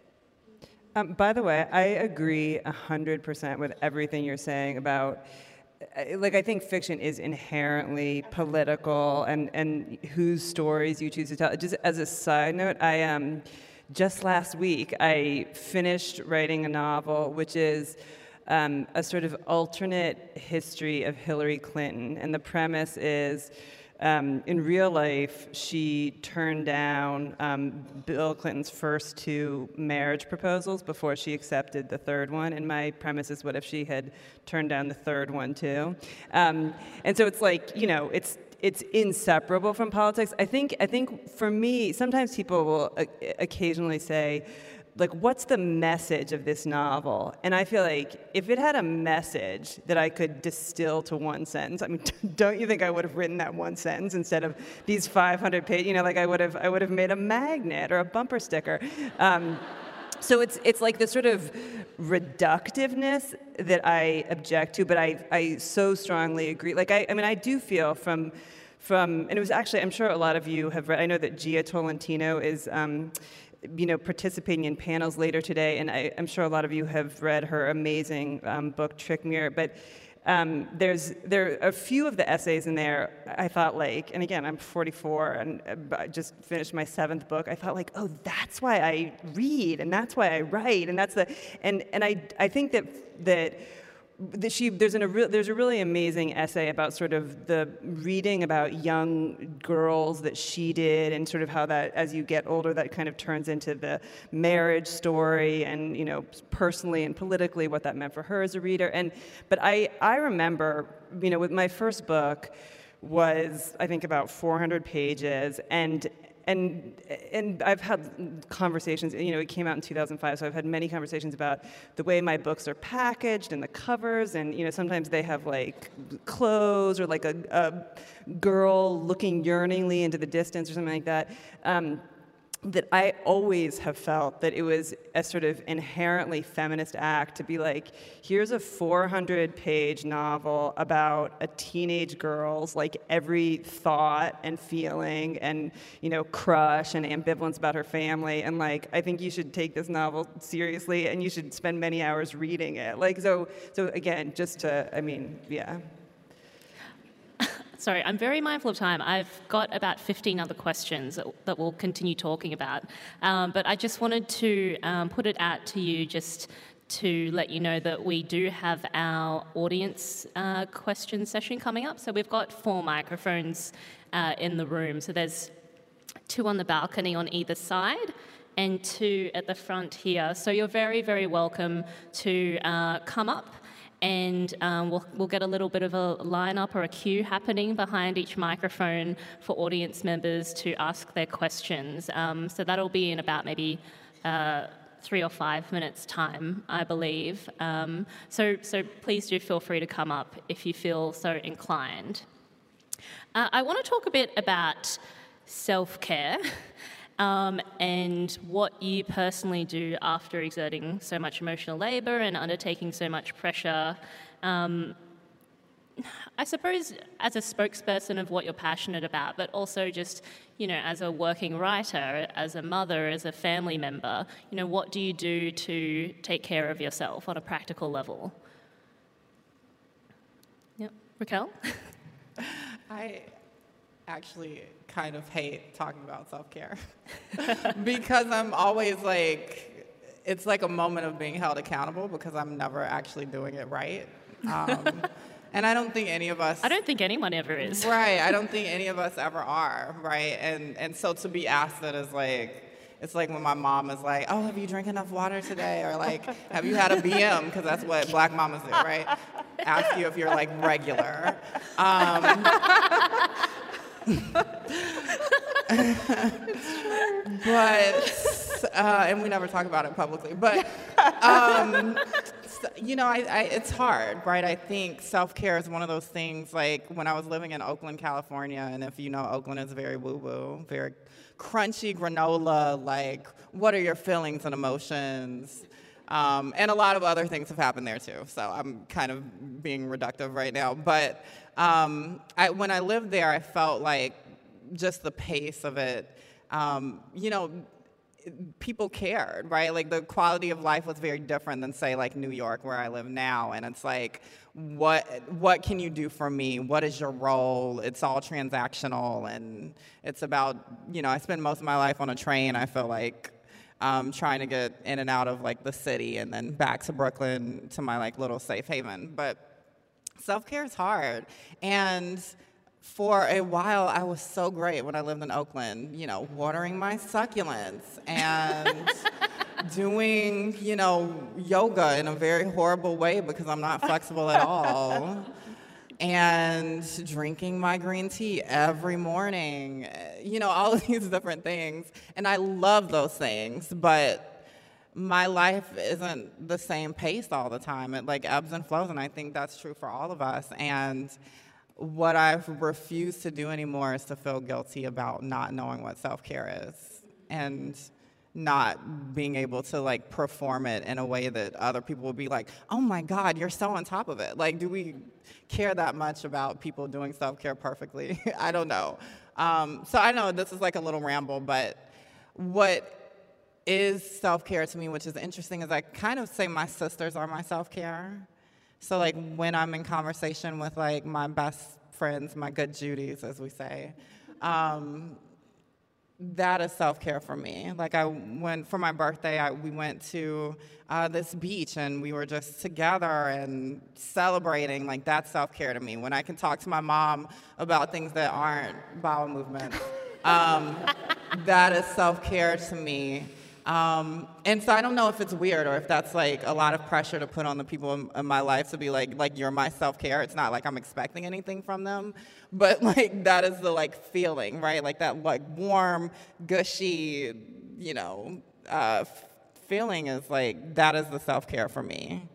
Um, by the way, I agree one hundred percent with everything you're saying about, like, I think fiction is inherently political, and, and whose stories you choose to tell. Just as a side note, I um, just last week, I finished writing a novel, which is um, a sort of alternate history of Hillary Clinton. And the premise is, um, in real life, she turned down um, Bill Clinton's first two marriage proposals before she accepted the third one. And my premise is, what if she had turned down the third one too? Um, and so it's like, you know, it's it's inseparable from politics. I think I think for me, sometimes people will uh, occasionally say, like, what's the message of this novel? And I feel like if it had a message that I could distill to one sentence, I mean, don't you think I would have written that one sentence instead of these five hundred pages? You know, like I would have, I would have made a magnet or a bumper sticker. Um, so it's it's like this sort of reductiveness that I object to, but I I so strongly agree. Like I, I mean, I do feel from from, and it was actually, I'm sure a lot of you have read. I know that Gia Tolentino is. Um, you know, participating in panels later today, and I, I'm sure a lot of you have read her amazing um, book, Trick Mirror, but um, there's there are a few of the essays in there I thought like, and again, I'm forty-four, and I just finished my seventh book, I thought like, oh, that's why I read, and that's why I write, and that's the, and, and I, I think that, that that she there's an a re, there's a really amazing essay about sort of the reading about young girls that she did, and sort of how that as you get older that kind of turns into the marriage story, and you know, personally and politically what that meant for her as a reader. And but I I remember, you know, with my first book was I think about four hundred pages, and And and I've had conversations, you know, it came out in two thousand five, so I've had many conversations about the way my books are packaged and the covers, and, you know, sometimes they have, like, clothes or, like, a, a girl looking yearningly into the distance or something like that. Um, that I always have felt that it was a sort of inherently feminist act to be like, here's a four hundred page novel about a teenage girl's like every thought and feeling and, you know, crush and ambivalence about her family, and like, I think you should take this novel seriously and you should spend many hours reading it. Like, so, so again, just to, I mean, yeah. Sorry, I'm very mindful of time. I've got about fifteen other questions that, that we'll continue talking about. Um, but I just wanted to um, put it out to you just to let you know that we do have our audience uh, question session coming up. So we've got four microphones uh, in the room. So there's two on the balcony on either side and two at the front here. So you're very, very welcome to uh, come up. And um, we'll, we'll get a little bit of a lineup or a queue happening behind each microphone for audience members to ask their questions. Um, so that'll be in about maybe uh, three or five minutes' time, I believe. Um, so, so please do feel free to come up if you feel so inclined. Uh, I want to talk a bit about self-care. Um, and what you personally do after exerting so much emotional labour and undertaking so much pressure. Um, I suppose as a spokesperson of what you're passionate about, but also just, you know, as a working writer, as a mother, as a family member, you know, what do you do to take care of yourself on a practical level? Yep. Raquel? I actually kind of hate talking about self-care because I'm always like, it's like a moment of being held accountable because I'm never actually doing it right. Um, and I don't think any of us... I don't think anyone ever is. Right, I don't think any of us ever are, right? And and so to be asked that is like, it's like when my mom is like, oh, have you drank enough water today? Or like, have you had a B M? Because that's what black mamas do, right? Ask you if you're like regular. Um, but, uh, and we never talk about it publicly, but, um, so, you know, I, I, it's hard, right? I think self-care is one of those things, like when I was living in Oakland, California, and if you know, Oakland is very woo-woo, very crunchy granola, like, what are your feelings and emotions? Um, and a lot of other things have happened there too, so I'm kind of being reductive right now. But um, I, when I lived there, I felt like just the pace of it, um, you know, people cared, right? Like the quality of life was very different than, say, like New York, where I live now. And it's like, what what can you do for me? What is your role? It's all transactional, and it's about, you know, I spend most of my life on a train, I feel like, um, trying to get in and out of like the city and then back to Brooklyn to my like little safe haven. But self-care is hard. And for a while, I was so great when I lived in Oakland, you know, watering my succulents and doing, you know, yoga in a very horrible way because I'm not flexible at all, and drinking my green tea every morning, you know, all of these different things. And I love those things, but my life isn't the same pace all the time. It like ebbs and flows, and I think that's true for all of us. And what I've refused to do anymore is to feel guilty about not knowing what self-care is and not being able to like perform it in a way that other people will be like, oh my God, you're so on top of it. Like, do we care that much about people doing self-care perfectly? I don't know. Um, so I know this is like a little ramble, but what is self-care to me, which is interesting, is I kind of say my sisters are my self-care. So like when I'm in conversation with like my best friends, my good Judies, as we say, um, that is self-care for me. Like I went, for my birthday, I, we went to uh, this beach and we were just together and celebrating. Like that's self-care to me. When I can talk to my mom about things that aren't bowel movements, um, that is self-care to me. Um, and so I don't know if it's weird or if that's like a lot of pressure to put on the people in, in my life to be like, like you're my self-care. It's not like I'm expecting anything from them, but like that is the like feeling, right? Like that like warm, gushy, you know, uh, f- feeling is like, that is the self-care for me.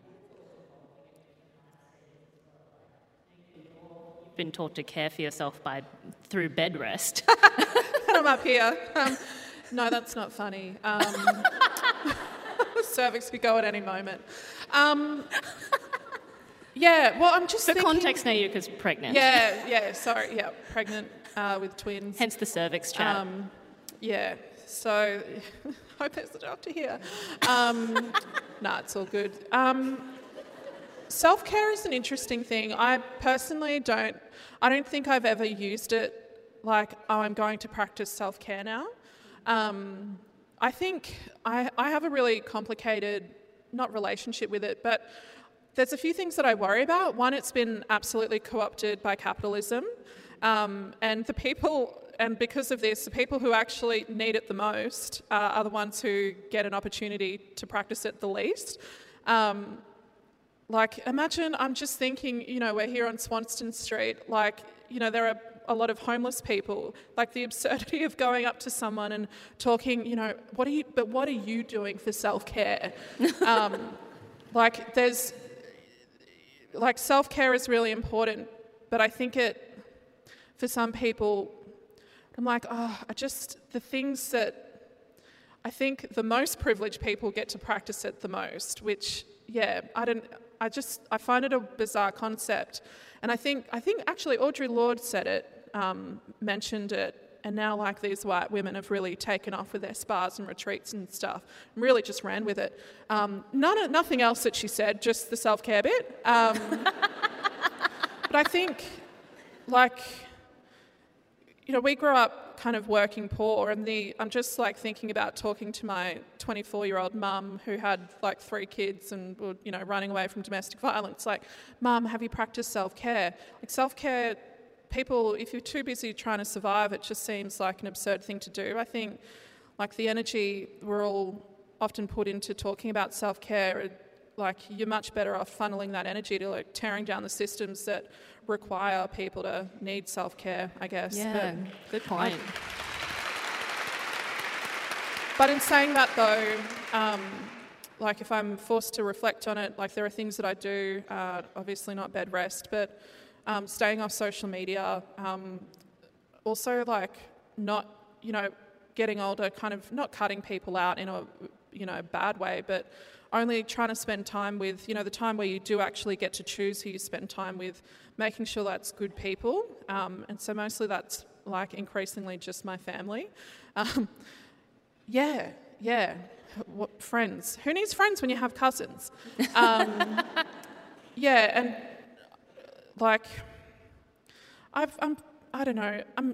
You've been taught to care for yourself by through bed rest. And I'm up here. Um, No, that's not funny. Um, cervix could go at any moment. Um, yeah, well, I'm just For thinking... context, Nayuka's pregnant. Yeah, yeah, sorry, yeah, pregnant uh, with twins. Hence the cervix chat. Um, yeah, so hope there's a doctor here. Um, nah, it's all good. Um, self-care is an interesting thing. I personally don't, I don't think I've ever used it like, oh, I'm going to practice self-care now. Um, I think I, I have a really complicated, not relationship with it, but there's a few things that I worry about. One, it's been absolutely co-opted by capitalism, um, and the people, and because of this, the people who actually need it the most uh, are the ones who get an opportunity to practice it the least. Um, like, imagine, I'm just thinking, you know, we're here on Swanston Street, like, you know, there are a lot of homeless people, like the absurdity of going up to someone and talking, you know, what are you, but what are you doing for self-care? um, like there's, like self-care is really important, but I think it, for some people, I'm like, oh, I just, the things that, I think the most privileged people get to practice it the most, which, yeah, I don't, I just, I find it a bizarre concept. And I think, I think actually Audre Lorde said it, um, mentioned it, and now like these white women have really taken off with their spas and retreats and stuff, and really just ran with it. Um, none, nothing else that she said, just the self-care bit. Um, but I think, like, you know, we grew up kind of working poor, and the I'm just like thinking about talking to my twenty-four-year-old mum who had like three kids and were, you know, running away from domestic violence. Like, Mum, have you practiced self-care? Like, self-care, people, if you're too busy trying to survive, it just seems like an absurd thing to do. I think, like, the energy we're all often put into talking about self-care, like, you're much better off funneling that energy to like tearing down the systems that require people to need self-care, I guess. Yeah, but good point. I, but in saying that though, um, like if I'm forced to reflect on it, like there are things that I do, uh, obviously not bed rest, but um, staying off social media, um, also like not, you know, getting older, kind of not cutting people out in a, you know, bad way, but only trying to spend time with, you know, the time where you do actually get to choose who you spend time with, making sure that's good people. Um, and so mostly that's like increasingly just my family. Um, yeah, yeah. What, friends. Who needs friends when you have cousins? Um, yeah, and like, I've, I'm, I don't know, I'm,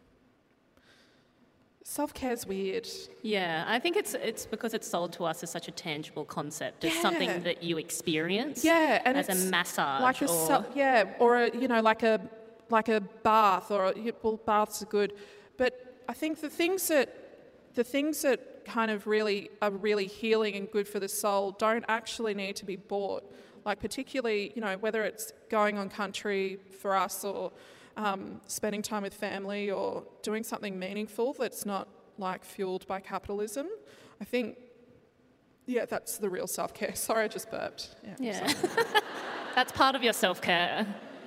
self-care's weird. Yeah, I think it's it's because it's sold to us as such a tangible concept, as Yeah. something that you experience. Yeah, and as it's a massage, like a or self, yeah, or a, you know, like a like a bath, or a, well, baths are good, but I think the things that the things that kind of really are really healing and good for the soul don't actually need to be bought. Like particularly, you know, whether it's going on country for us or Um, spending time with family or doing something meaningful that's not like fueled by capitalism. I think, yeah, that's the real self-care. Sorry, I just burped. Yeah. yeah, that's part of your self-care.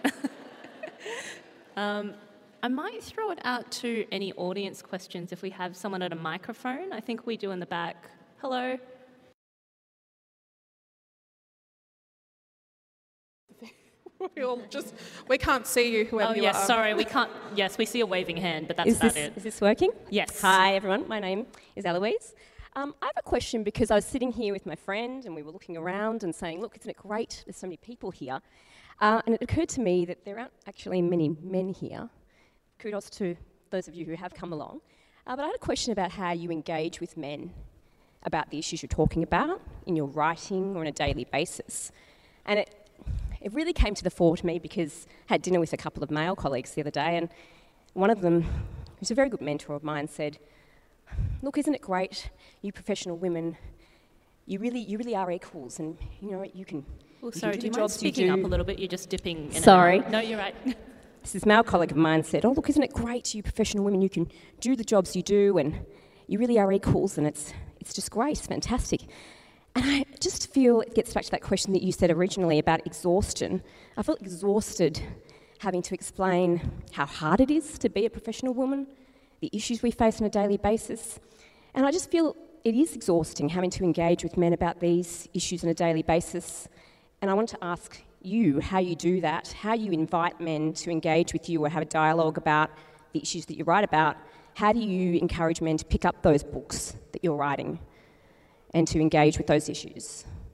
um, I might throw it out to any audience questions if we have someone at a microphone. I think we do in the back. Hello. We all just, we can't see you, whoever Oh you yes, are. sorry, we can't. Yes, we see a waving hand, but that's Is about this, it. is this working? Yes. Hi, everyone. My name is Eloise. Um, I have a question because I was sitting here with my friend and we were looking around and saying, look, isn't it great? There's so many people here. Uh, and it occurred to me that there aren't actually many men here. Kudos to those of you who have come along. Uh, but I had a question about how you engage with men about the issues you're talking about in your writing or on a daily basis. And it It really came to the fore to me because I had dinner with a couple of male colleagues the other day, and one of them, who's a very good mentor of mine, said, look, isn't it great, you professional women, you really you really are equals, and you know, you can, Oh, you sorry, can do you the mind jobs you speaking up do. a little bit? You're just dipping in Sorry. and out. No, you're right. This male colleague of mine said, oh, look, isn't it great, you professional women, you can do the jobs you do, and you really are equals, and it's it's just great, it's fantastic. And I just feel it gets back to that question that you said originally about exhaustion. I felt exhausted having to explain how hard it is to be a professional woman, the issues we face on a daily basis. And I just feel it is exhausting having to engage with men about these issues on a daily basis. And I want to ask you how you do that, how you invite men to engage with you or have a dialogue about the issues that you write about. How do you encourage men to pick up those books that you're writing and to engage with those issues?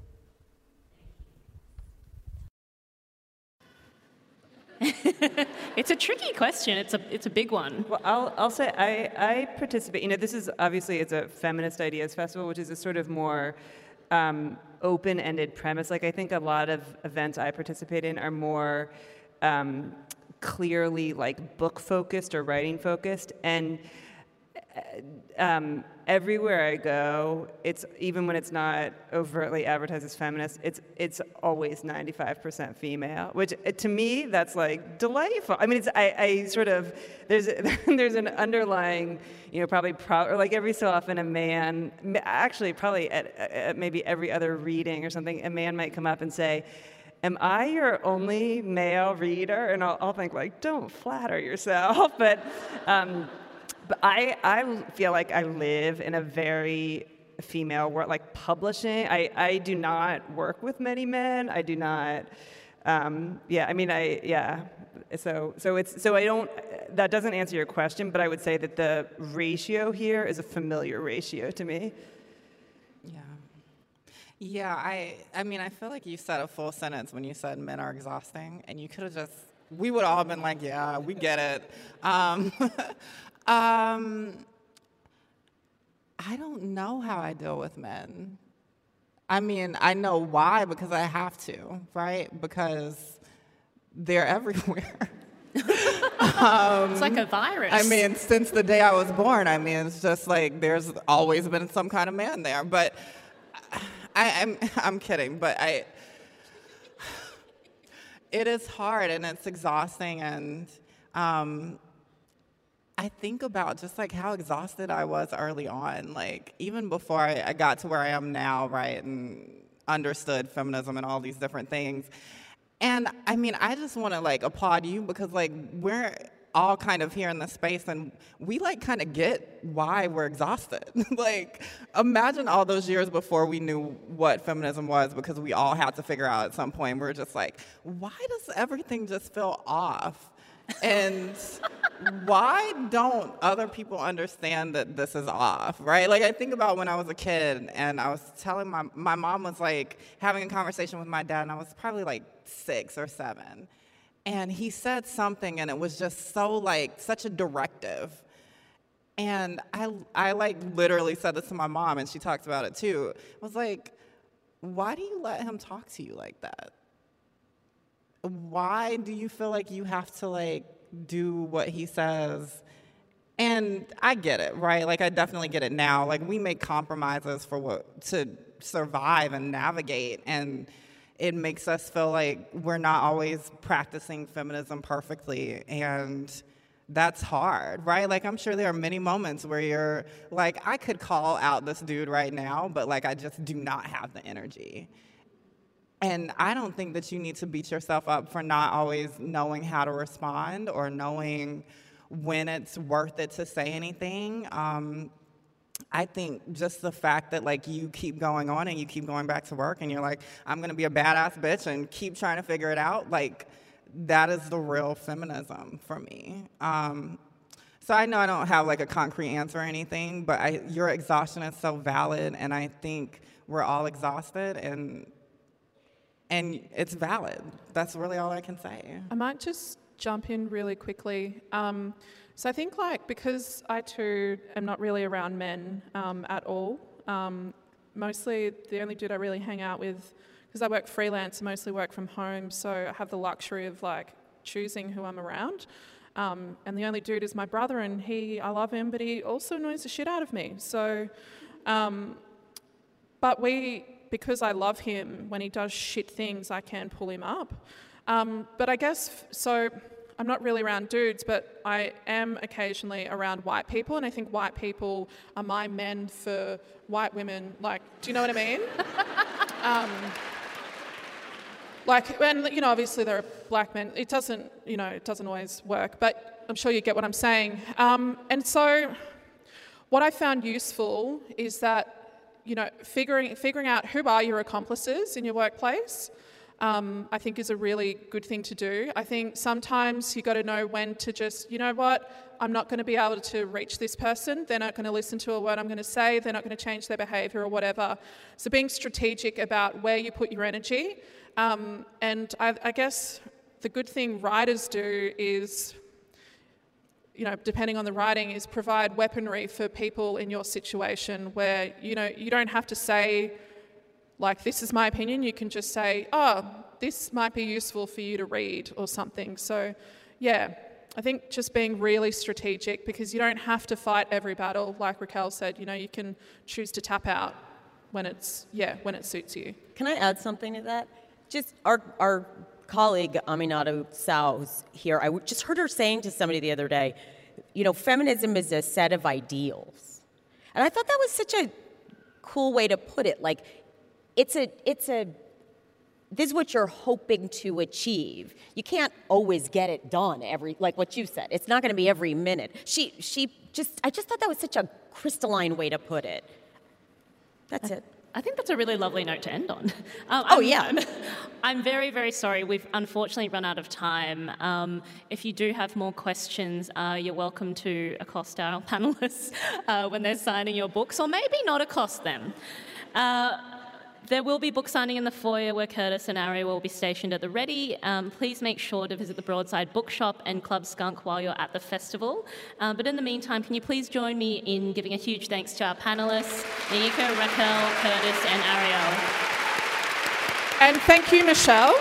It's a tricky question. It's a it's a big one. Well, I'll, I'll say I, I participate, you know, this is obviously, it's a Feminist Ideas Festival, which is a sort of more um, open-ended premise. Like, I think a lot of events I participate in are more um, clearly, like, book-focused or writing-focused, and um, everywhere I go, it's even when it's not overtly advertised as feminist, it's it's always ninety-five percent female, which uh, to me that's like delightful. I mean, it's I, I sort of there's there's an underlying, you know, probably pro, or like every so often a man, actually probably at, at maybe every other reading or something, a man might come up and say, am I your only male reader? And I'll, I'll think like, don't flatter yourself, but. Um, But I, I feel like I live in a very female work, like publishing. I, I do not work with many men. I do not, um, yeah, I mean, I, yeah. So, so it's, so I don't, that doesn't answer your question, but I would say that the ratio here is a familiar ratio to me. Yeah. Yeah, I, I mean, I feel like you said a full sentence when you said men are exhausting, and you could have just, we would all have been like, yeah, we get it. Um, um, I don't know how I deal with men. I mean, I know why, because I have to, right? Because they're everywhere. um, It's like a virus. I mean, since the day I was born, I mean, it's just like there's always been some kind of man there. But I, I'm, I'm kidding, but I, it is hard and it's exhausting, and um, I think about just like how exhausted I was early on, like even before I, I got to where I am now, right, and understood feminism and all these different things. And I mean, I just want to like applaud you, because like we're all kind of here in this space, and we like kind of get why we're exhausted. Like, imagine all those years before we knew what feminism was, because we all had to figure out at some point, we we're just like, why does everything just feel off? And why don't other people understand that this is off, right? Like, I think about when I was a kid, and I was telling my, my mom was like having a conversation with my dad, and I was probably like six or seven. And he said something, and it was just so like such a directive. And I, I like literally said this to my mom, and she talks about it too. I was like, why do you let him talk to you like that? Why do you feel like you have to like do what he says? And I get it, right? Like, I definitely get it now. Like, we make compromises for what to survive and navigate, and it makes us feel like we're not always practicing feminism perfectly, and that's hard, right? Like, I'm sure there are many moments where you're like, I could call out this dude right now, but like, I just do not have the energy. And I don't think that you need to beat yourself up for not always knowing how to respond or knowing when it's worth it to say anything. Um, I think just the fact that like you keep going on and you keep going back to work and you're like, I'm gonna be a badass bitch and keep trying to figure it out, like that is the real feminism for me. Um, so I know I don't have like a concrete answer or anything, but I, your exhaustion is so valid, and I think we're all exhausted, and and it's valid. That's really all I can say. I might just jump in really quickly. Um, so I think like, because I too am not really around men um, at all, um, mostly the only dude I really hang out with, because I work freelance, I mostly work from home, so I have the luxury of like choosing who I'm around. Um, and the only dude is my brother, and he, I love him, but he also annoys the shit out of me. So, um, but we, because I love him, when he does shit things, I can pull him up. Um, but I guess, so I'm not really around dudes, but I am occasionally around white people, and I think white people are my men for white women. Like, do you know what I mean? um, like, and, you know, obviously there are black men. It doesn't, you know, it doesn't always work, but I'm sure you get what I'm saying. Um, and so what I found useful is that, you know, figuring figuring out who are your accomplices in your workplace, um, I think is a really good thing to do. I think sometimes you got to know when to just, you know what, I'm not going to be able to reach this person. They're not going to listen to a word I'm going to say. They're not going to change their behaviour or whatever. So being strategic about where you put your energy. Um, and I, I guess the good thing writers do is, you know, depending on the writing, is provide weaponry for people in your situation where, you know, you don't have to say, like, this is my opinion. You can just say, oh, this might be useful for you to read or something. So, yeah, I think just being really strategic, because you don't have to fight every battle. Like Raquel said, you know, you can choose to tap out when it's, yeah, when it suits you. Can I add something to that? Just our our colleague Aminatou Sow, who's here, I just heard her saying to somebody the other day, you know, feminism is a set of ideals. And I thought that was such a cool way to put it. Like, it's a, it's a, this is what you're hoping to achieve. You can't always get it done every, like what you said. It's not going to be every minute. She, she just, I just thought that was such a crystalline way to put it. That's it. I think that's a really lovely note to end on. Um, Oh, I'm- yeah. I'm, I'm very, very sorry. We've unfortunately run out of time. Um, if you do have more questions, uh, you're welcome to accost our panelists uh, when they're signing your books, or maybe not accost them. Uh, There will be book signing in the foyer where Curtis and Ari will be stationed at the ready. Um, please make sure to visit the Broadside Bookshop and Club Skunk while you're at the festival. Um, but in the meantime, can you please join me in giving a huge thanks to our panellists, Nika, Raquel, Curtis, and Ariel. And thank you, Michelle.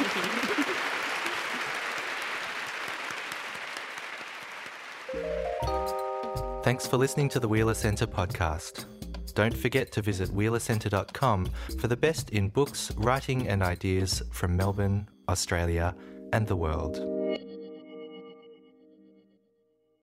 Thanks for listening to the Wheeler Centre podcast. Don't forget to visit wheeler centre dot com for the best in books, writing and ideas from Melbourne, Australia and the world.